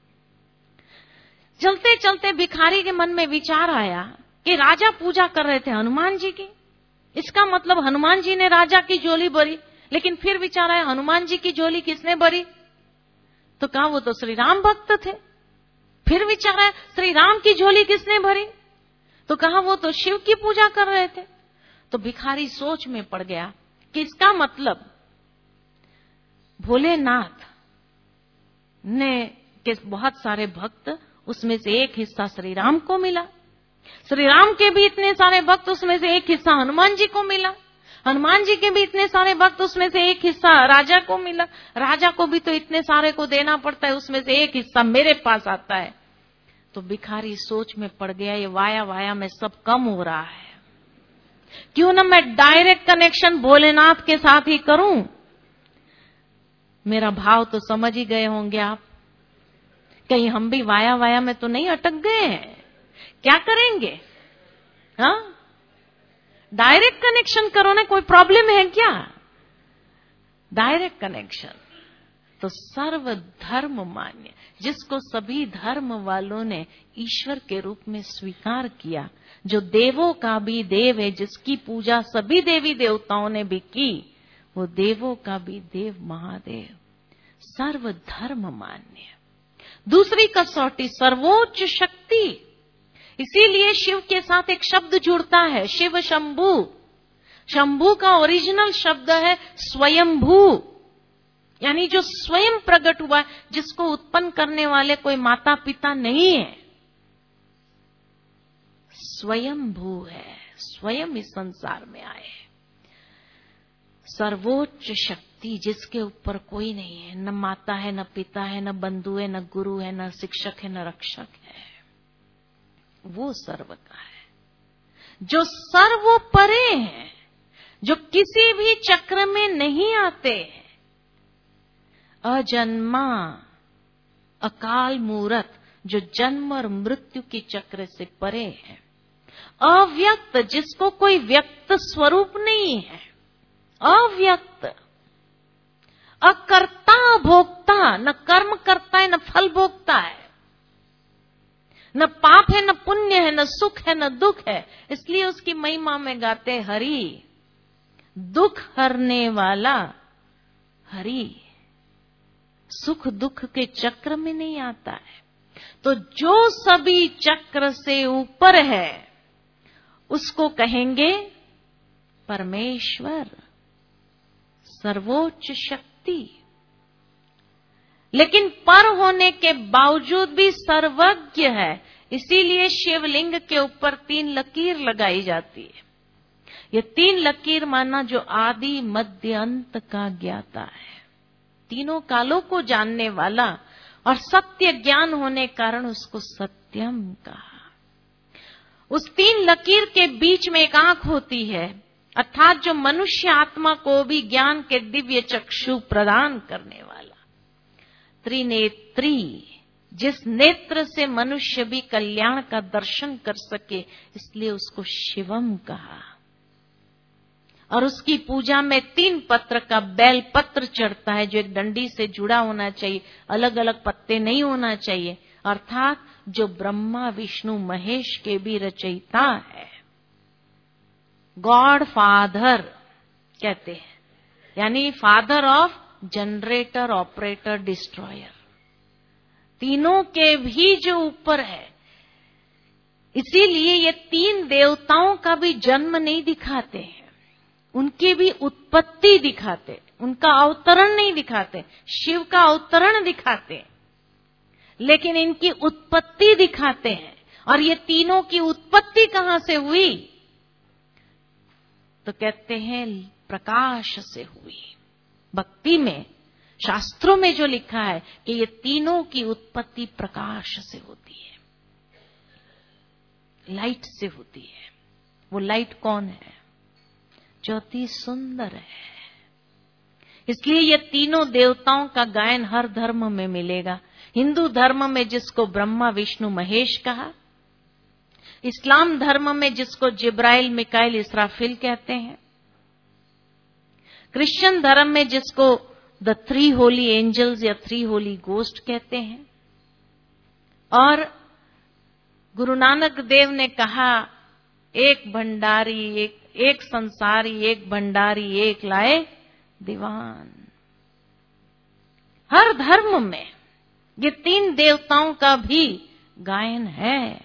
S1: चलते चलते भिखारी के मन में विचार आया कि राजा पूजा कर रहे थे हनुमान जी की, इसका मतलब हनुमान जी ने राजा की झोली भरी। लेकिन फिर विचार आया, हनुमान जी की झोली किसने भरी? तो कहा वो तो श्री राम भक्त थे। फिर विचार आया, श्री राम की झोली किसने भरी? तो कहा वो तो शिव की पूजा कर रहे थे। तो भिखारी सोच में पड़ गया कि इसका मतलब भोलेनाथ ने के बहुत सारे भक्त, उसमें से एक हिस्सा श्री राम को मिला। श्री राम के भी इतने सारे भक्त, उसमें से एक हिस्सा हनुमान जी को मिला। हनुमान जी के भी इतने सारे भक्त, उसमें से एक हिस्सा राजा को मिला। राजा को भी तो इतने सारे को देना पड़ता है, उसमें से एक हिस्सा मेरे पास आता है। तो भिखारी सोच में पड़ गया, ये वाया वाया में सब कम हो रहा है, क्यों ना मैं डायरेक्ट कनेक्शन भोलेनाथ के साथ ही करूं। मेरा भाव तो समझ ही गए होंगे आप, कहीं हम भी वाया वाया में तो नहीं अटक गए हैं। क्या करेंगे? हाँ, डायरेक्ट कनेक्शन करो ना, कोई प्रॉब्लम है क्या? Direct connection. तो सर्व धर्म मान्य, जिसको सभी धर्म वालों ने ईश्वर के रूप में स्वीकार किया, जो देवों का भी देव है, जिसकी पूजा सभी देवी देवताओं ने भी की, वो देवों का भी देव महादेव, सर्व धर्म मान्य। दूसरी कसौटी सर्वोच्च शक्ति। इसीलिए शिव के साथ एक शब्द जुड़ता है, शिव शंभु। शंभु का ओरिजिनल शब्द है स्वयंभू, यानी जो स्वयं प्रकट हुआ, जिसको उत्पन्न करने वाले कोई माता पिता नहीं है, स्वयंभू है, स्वयं इस संसार में आए। सर्वोच्च शक्ति, जिसके ऊपर कोई नहीं है, न माता है, न पिता है, न बंधु है, न गुरु है, न शिक्षक है, न रक्षक है, वो सर्व का है। जो सर्वोपरे है, जो किसी भी चक्र में नहीं आते हैं, अजन्मा, अकाल मूरत, जो जन्म और मृत्यु की चक्र से परे है, अव्यक्त, जिसको कोई व्यक्त स्वरूप नहीं है, अव्यक्त, अकर्ता भोक्ता, न कर्म करता है, न फल भोगता है, न पाप है, न पुण्य है, न सुख है, न दुख है। इसलिए उसकी महिमा में गाते हरि, दुख हरने वाला हरि, सुख दुख के चक्र में नहीं आता है। तो जो सभी चक्र से ऊपर है, उसको कहेंगे परमेश्वर, सर्वोच्च शक्ति। लेकिन पर होने के बावजूद भी सर्वज्ञ है, इसीलिए शिवलिंग के ऊपर तीन लकीर लगाई जाती है। ये तीन लकीर माना जो आदि मध्य अंत का ज्ञाता है, तीनों कालों को जानने वाला, और सत्य ज्ञान होने कारण उसको सत्यम कहा। उस तीन लकीर के बीच में एक आंख होती है, अर्थात जो मनुष्य आत्मा को भी ज्ञान के दिव्य चक्षु प्रदान करने वाला, त्रिनेत्री, जिस नेत्र से मनुष्य भी कल्याण का दर्शन कर सके, इसलिए उसको शिवम कहा। और उसकी पूजा में तीन पत्र का बेल पत्र चढ़ता है, जो एक डंडी से जुड़ा होना चाहिए, अलग अलग पत्ते नहीं होना चाहिए, अर्थात जो ब्रह्मा विष्णु महेश के भी रचयिता है, गॉड फादर कहते हैं, यानी father of generator, operator, destroyer, तीनों के भी जो ऊपर है। इसीलिए ये तीन देवताओं का भी जन्म नहीं दिखाते हैं, उनकी भी उत्पत्ति दिखाते, उनका अवतरण नहीं दिखाते। शिव का अवतरण दिखाते, लेकिन इनकी उत्पत्ति दिखाते हैं। और ये तीनों की उत्पत्ति कहां से हुई? तो कहते हैं प्रकाश से हुई। भक्ति में, शास्त्रों में जो लिखा है कि ये तीनों की उत्पत्ति प्रकाश से होती है, लाइट से होती है। वो लाइट कौन है? जो अति सुंदर है। इसलिए ये तीनों देवताओं का गायन हर धर्म में मिलेगा। हिंदू धर्म में जिसको ब्रह्मा विष्णु महेश कहा, इस्लाम धर्म में जिसको जिब्राइल मिकाइल इसराफिल कहते हैं, क्रिश्चियन धर्म में जिसको द थ्री होली एंजल्स या थ्री होली गोस्ट कहते हैं, और गुरु नानक देव ने कहा एक भंडारी, एक एक संसारी, एक भंडारी, एक लाए दीवान। हर धर्म में ये तीन देवताओं का भी गायन है,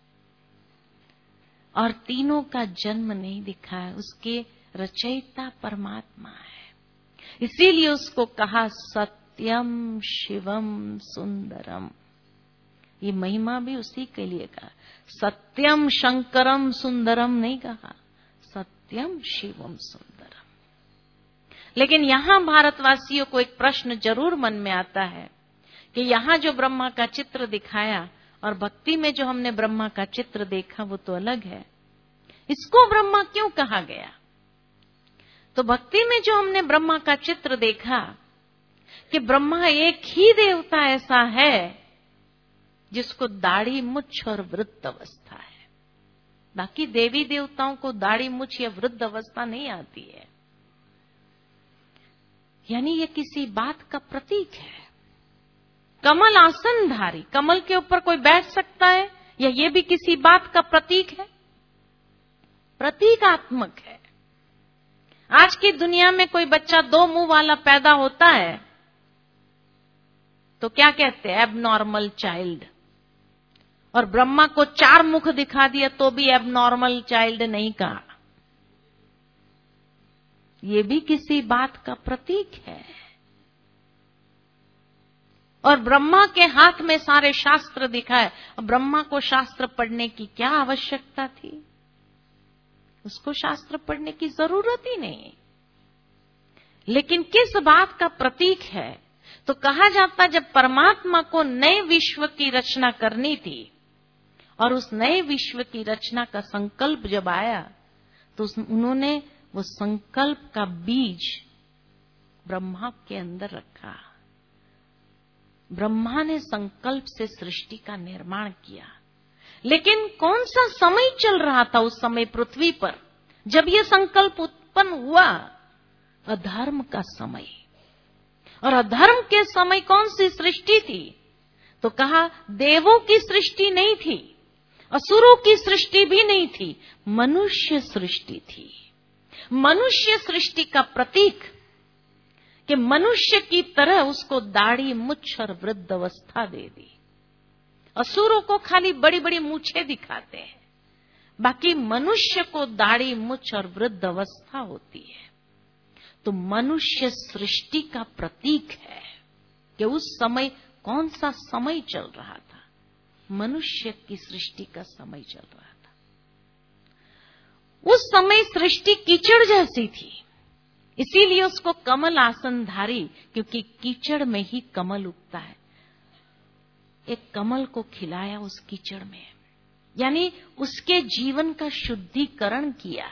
S1: और तीनों का जन्म नहीं दिखा है, उसके रचयिता परमात्मा है। इसीलिए उसको कहा सत्यम शिवम सुंदरम। ये महिमा भी उसी के लिए कहा, सत्यम शंकरम सुंदरम नहीं कहा, सत्यम शिवम सुंदरम। लेकिन यहां भारतवासियों को एक प्रश्न जरूर मन में आता है कि यहां जो ब्रह्मा का चित्र दिखाया और भक्ति में जो हमने ब्रह्मा का चित्र देखा वो तो अलग है, इसको ब्रह्मा क्यों कहा गया? तो भक्ति में जो हमने ब्रह्मा का चित्र देखा कि ब्रह्मा एक ही देवता ऐसा है जिसको दाढ़ी मुछ और वृद्ध अवस्था है। बाकी देवी देवताओं को दाढ़ी मुछ या वृद्ध अवस्था नहीं आती है। यानी ये किसी बात का प्रतीक है। कमल आसनधारी, कमल के ऊपर कोई बैठ सकता है, या ये भी किसी बात का प्रतीक है, प्रतीकात्मक है। आज की दुनिया में कोई बच्चा दो मुंह वाला पैदा होता है तो क्या कहते हैं? Abnormal child. और ब्रह्मा को चार मुख दिखा दिया तो भी एबनॉर्मल चाइल्ड नहीं कहा। ये भी किसी बात का प्रतीक है। और ब्रह्मा के हाथ में सारे शास्त्र दिखाए। ब्रह्मा को शास्त्र पढ़ने की क्या आवश्यकता थी? उसको शास्त्र पढ़ने की जरूरत ही नहीं। लेकिन किस बात का प्रतीक है? तो कहा जाता, जब परमात्मा को नए विश्व की रचना करनी थी और उस नए विश्व की रचना का संकल्प जब आया तो उन्होंने वो संकल्प का बीज ब्रह्मा के अंदर रखा। ब्रह्मा ने संकल्प से सृष्टि का निर्माण किया। लेकिन कौन सा समय चल रहा था उस समय पृथ्वी पर जब यह संकल्प उत्पन्न हुआ? अधर्म का समय। और अधर्म के समय कौन सी सृष्टि थी? तो कहा देवों की सृष्टि नहीं थी, असुरों की सृष्टि भी नहीं थी, मनुष्य सृष्टि थी। मनुष्य सृष्टि का प्रतीक कि मनुष्य की तरह उसको दाढ़ी मुछ और वृद्ध अवस्था दे दी। असुरों को खाली बड़ी बड़ी मूछें दिखाते हैं, बाकी मनुष्य को दाढ़ी मुछ और वृद्ध अवस्था होती है। तो मनुष्य सृष्टि का प्रतीक है कि उस समय कौन सा समय चल रहा था? मनुष्य की सृष्टि का समय चल रहा था। उस समय सृष्टि कीचड़ जैसी थी, इसीलिए उसको कमल आसनधारी, क्योंकि कीचड़ में ही कमल उगता है। एक कमल को खिलाया उस कीचड़ में, यानी उसके जीवन का शुद्धिकरण किया।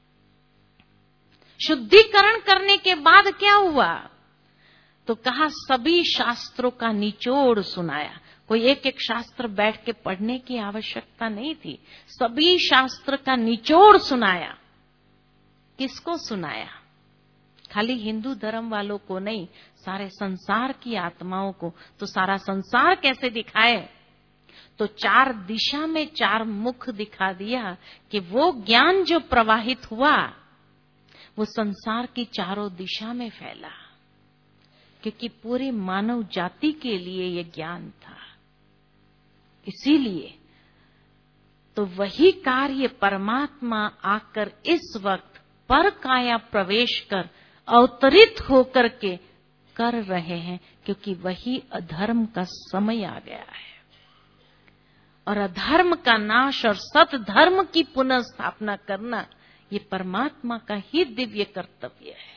S1: शुद्धिकरण करने के बाद क्या हुआ? तो कहा सभी शास्त्रों का निचोड़ सुनाया। कोई एक एक शास्त्र बैठ के पढ़ने की आवश्यकता नहीं थी, सभी शास्त्र का निचोड़ सुनाया। किसको सुनाया? खाली हिंदू धर्म वालों को नहीं, सारे संसार की आत्माओं को। तो सारा संसार कैसे दिखाए? तो चार दिशा में चार मुख दिखा दिया कि वो ज्ञान जो प्रवाहित हुआ वो संसार की चारों दिशा में फैला, क्योंकि पूरी मानव जाति के लिए ये ज्ञान था। इसीलिए तो वही कार्य परमात्मा आकर इस वक्त पर काया प्रवेश कर अवतरित होकर के कर रहे हैं, क्योंकि वही अधर्म का समय आ गया है। और अधर्म का नाश और सत धर्म की पुनः स्थापना करना ये परमात्मा का ही दिव्य कर्तव्य है।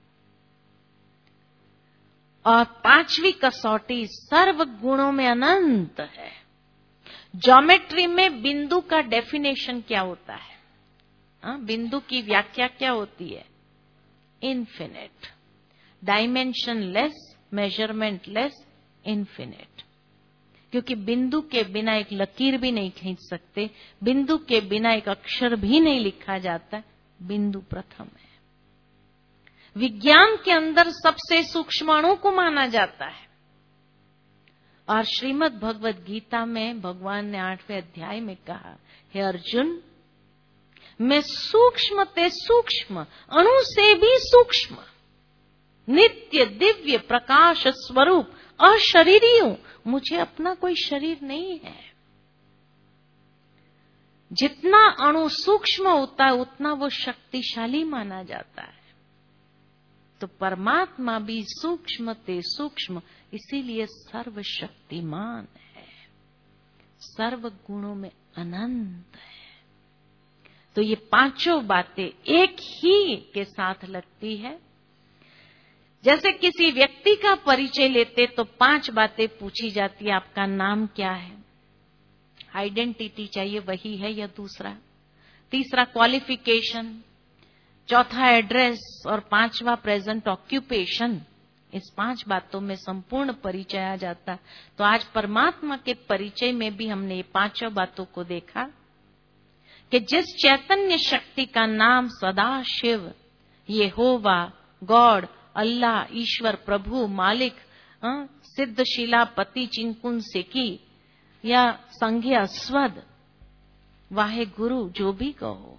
S1: और पांचवी कसौटी सर्व गुणों में अनंत है। ज्योमेट्री में बिंदु का डेफिनेशन क्या होता है? आ, बिंदु की व्याख्या क्या होती है? Infinite, dimensionless, measurementless, infinite. क्योंकि बिंदु के बिना एक लकीर भी नहीं खींच सकते, बिंदु के बिना एक अक्षर भी नहीं लिखा जाता। बिंदु प्रथम है। विज्ञान के अंदर सबसे सूक्ष्म अणु को माना जाता है। और श्रीमद् भगवद गीता में भगवान ने आठवें अध्याय में कहा, हे अर्जुन, मैं सूक्ष्म ते सूक्ष्म, अणु से भी सूक्ष्म, नित्य दिव्य प्रकाश स्वरूप अशरीरी हूं। मुझे अपना कोई शरीर नहीं है। जितना अणु सूक्ष्म होता है उतना वो शक्तिशाली माना जाता है। तो परमात्मा भी सूक्ष्म ते सूक्ष्म, इसीलिए सर्वशक्तिमान है, सर्व गुणों में अनंत है। तो ये पांचों बातें एक ही के साथ लगती है। जैसे किसी व्यक्ति का परिचय लेते तो पांच बातें पूछी जाती है। आपका नाम क्या है? आइडेंटिटी चाहिए, वही है या दूसरा? तीसरा क्वालिफिकेशन, चौथा एड्रेस और पांचवा प्रेजेंट ऑक्यूपेशन। इस पांच बातों में संपूर्ण परिचय आ जाता। तो आज परमात्मा के परिचय में भी हमने ये पांचों बातों को देखा कि जिस चैतन्य शक्ति का नाम सदा शिव, यहोवा, गॉड, अल्लाह, ईश्वर, प्रभु, मालिक, सिद्ध शिलापति, चिंकुन सेकी या संघ्य अस्वद, वाहे गुरु, जो भी कहो।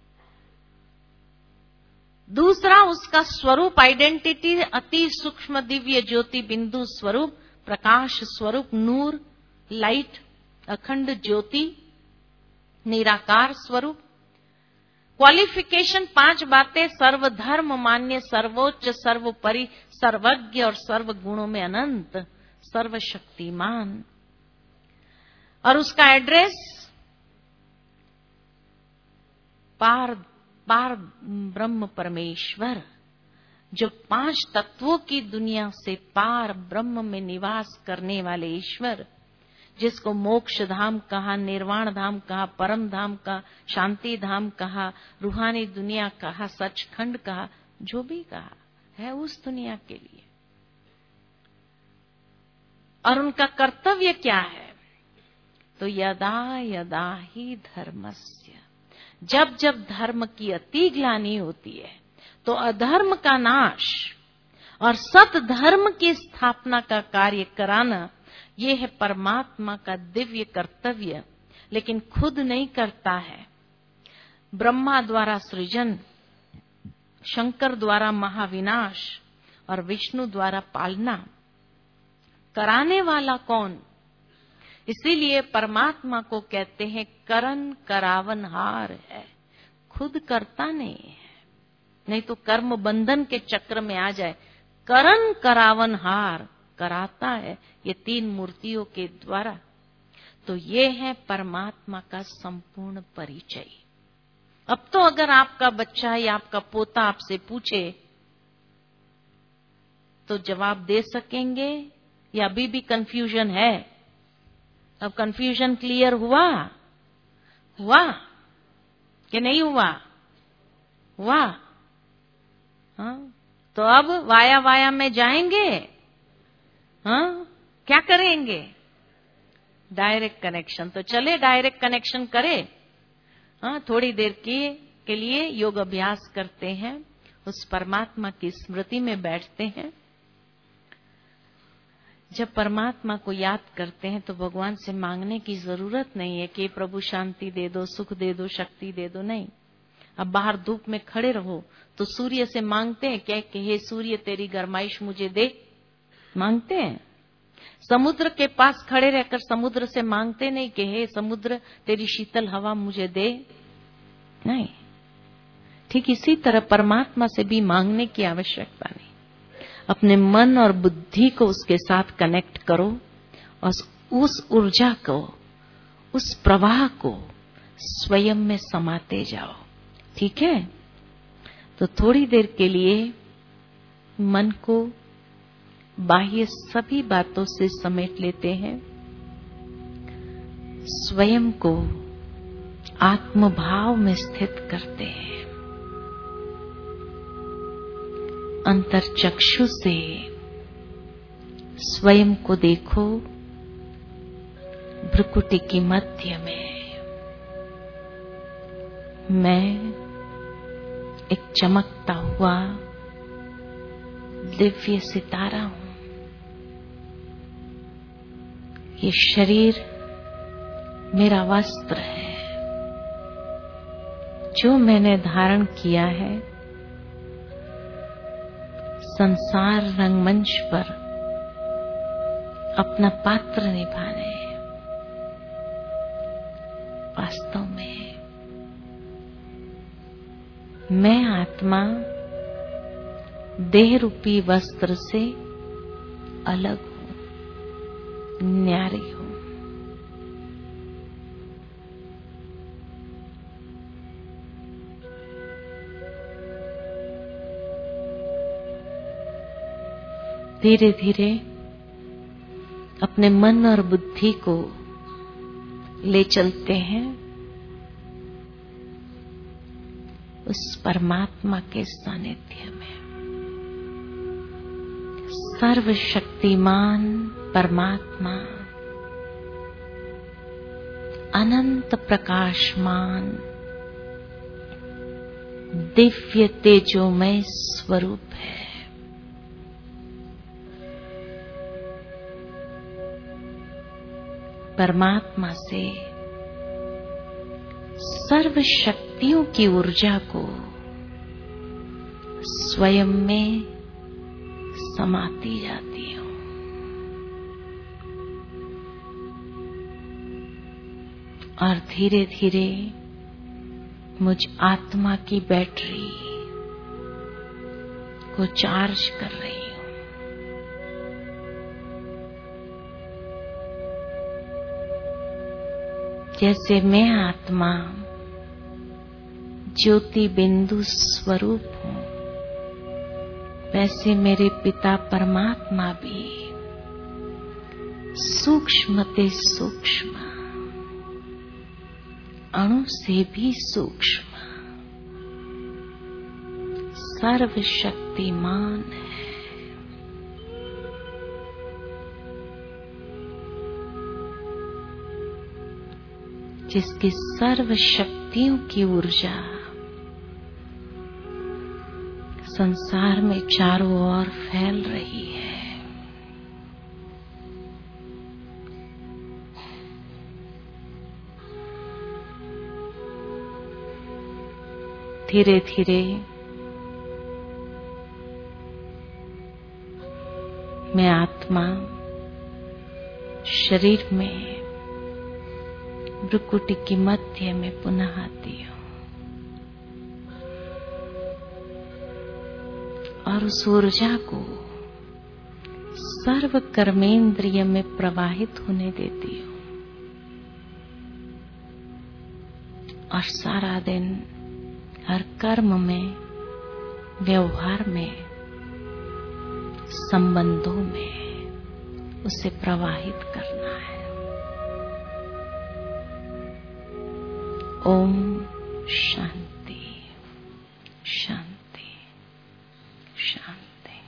S1: दूसरा उसका स्वरूप, आइडेंटिटी, अति सूक्ष्म दिव्य ज्योति बिंदु स्वरूप, प्रकाश स्वरूप, नूर, लाइट, अखंड ज्योति, निराकार स्वरूप। क्वालिफिकेशन पांच बातें, सर्वधर्म मान्य, सर्वोच्च, सर्वोपरि, सर्वज्ञ और सर्व गुणों में अनंत, सर्वशक्तिमान। और उसका एड्रेस पार पार ब्रह्म परमेश्वर, जो पांच तत्वों की दुनिया से पार ब्रह्म में निवास करने वाले ईश्वर, जिसको मोक्ष धाम कहा, निर्वाण धाम कहा, परम धाम कहा, शांति धाम कहा, रूहानी दुनिया कहा, सचखंड कहा, जो भी कहा है उस दुनिया के लिए। और उनका कर्तव्य क्या है? तो यदा यदा ही धर्मस्य, जब जब धर्म की अति ग्लानि होती है तो अधर्म का नाश और सत धर्म की स्थापना का कार्य कराना, ये है परमात्मा का दिव्य कर्तव्य। लेकिन खुद नहीं करता है। ब्रह्मा द्वारा सृजन, शंकर द्वारा महाविनाश और विष्णु द्वारा पालना, कराने वाला कौन? इसीलिए परमात्मा को कहते हैं करन करावनहार है, खुद करता नहीं है। नहीं तो कर्म बंधन के चक्र में आ जाए। करन करावनहार, कराता है ये तीन मूर्तियों के द्वारा। तो ये है परमात्मा का संपूर्ण परिचय। अब तो अगर आपका बच्चा या आपका पोता आपसे पूछे तो जवाब दे सकेंगे या अभी भी कंफ्यूजन है? अब कंफ्यूजन क्लियर हुआ? हुआ कि नहीं हुआ? हुआ। हाँ, तो अब वाया वाया में जाएंगे। हाँ, क्या करेंगे? Direct connection. तो चले डायरेक्ट कनेक्शन करें। हाँ, थोड़ी देर के, के लिए योग अभ्यास करते हैं, उस परमात्मा की स्मृति में बैठते हैं। जब परमात्मा को याद करते हैं तो भगवान से मांगने की जरूरत नहीं है कि प्रभु शांति दे दो, सुख दे दो, शक्ति दे दो। नहीं। अब बाहर धूप में खड़े रहो तो सूर्य से मांगते हैं क्या कि हे सूर्य तेरी गरमाइश मुझे दे? मांगते हैं। समुद्र के पास खड़े रहकर समुद्र से मांगते नहीं कि हे समुद्र तेरी शीतल हवा मुझे दे? नहीं। ठीक इसी तरह परमात्मा से भी मांगने की आवश्यकता नहीं। अपने मन और बुद्धि को उसके साथ कनेक्ट करो और उस ऊर्जा को, उस प्रवाह को स्वयं में समाते जाओ। ठीक है? तो थोड़ी देर के लिए मन को बाह्य सभी बातों से समेट लेते हैं, स्वयं को आत्मभाव में स्थित करते हैं। अंतर्चक्षु से स्वयं को देखो, भ्रुकुटी की मध्य में मैं एक चमकता हुआ दिव्य सितारा हूं। ये शरीर मेरा वस्त्र है जो मैंने धारण किया है संसार रंगमंच पर अपना पात्र निभाने। वास्तव में मैं आत्मा देह रूपी वस्त्र से अलग हूं, न्यारी हूं। धीरे धीरे अपने मन और बुद्धि को ले चलते हैं उस परमात्मा के सानिध्य में। सर्वशक्तिमान परमात्मा अनंत प्रकाशमान दिव्य तेजोमय स्वरूप है। परमात्मा से सर्व शक्तियों की ऊर्जा को स्वयं में समाती जाती हूँ। और धीरे धीरे मुझ आत्मा की बैटरी को चार्ज कर रही हूँ। जैसे मैं आत्मा ज्योति बिंदु स्वरूप हूँ, वैसे मेरे पिता परमात्मा भी सूक्ष्मते सूक्ष्म, अणु से भी सूक्ष्म सर्वशक्तिमान है। जिसकी सर्व शक्तियों की ऊर्जा संसार में चारों ओर फैल रही है। धीरे धीरे मैं आत्मा शरीर में भ्रुकुटी की मध्य में पुनः आती हूँ और उस ऊर्जा को सर्व कर्मेंद्रिय में प्रवाहित होने देती हूँ और सारा दिन हर कर्म में, व्यवहार में, संबंधों में उसे प्रवाहित करना है। ओम शांति शांति शांति।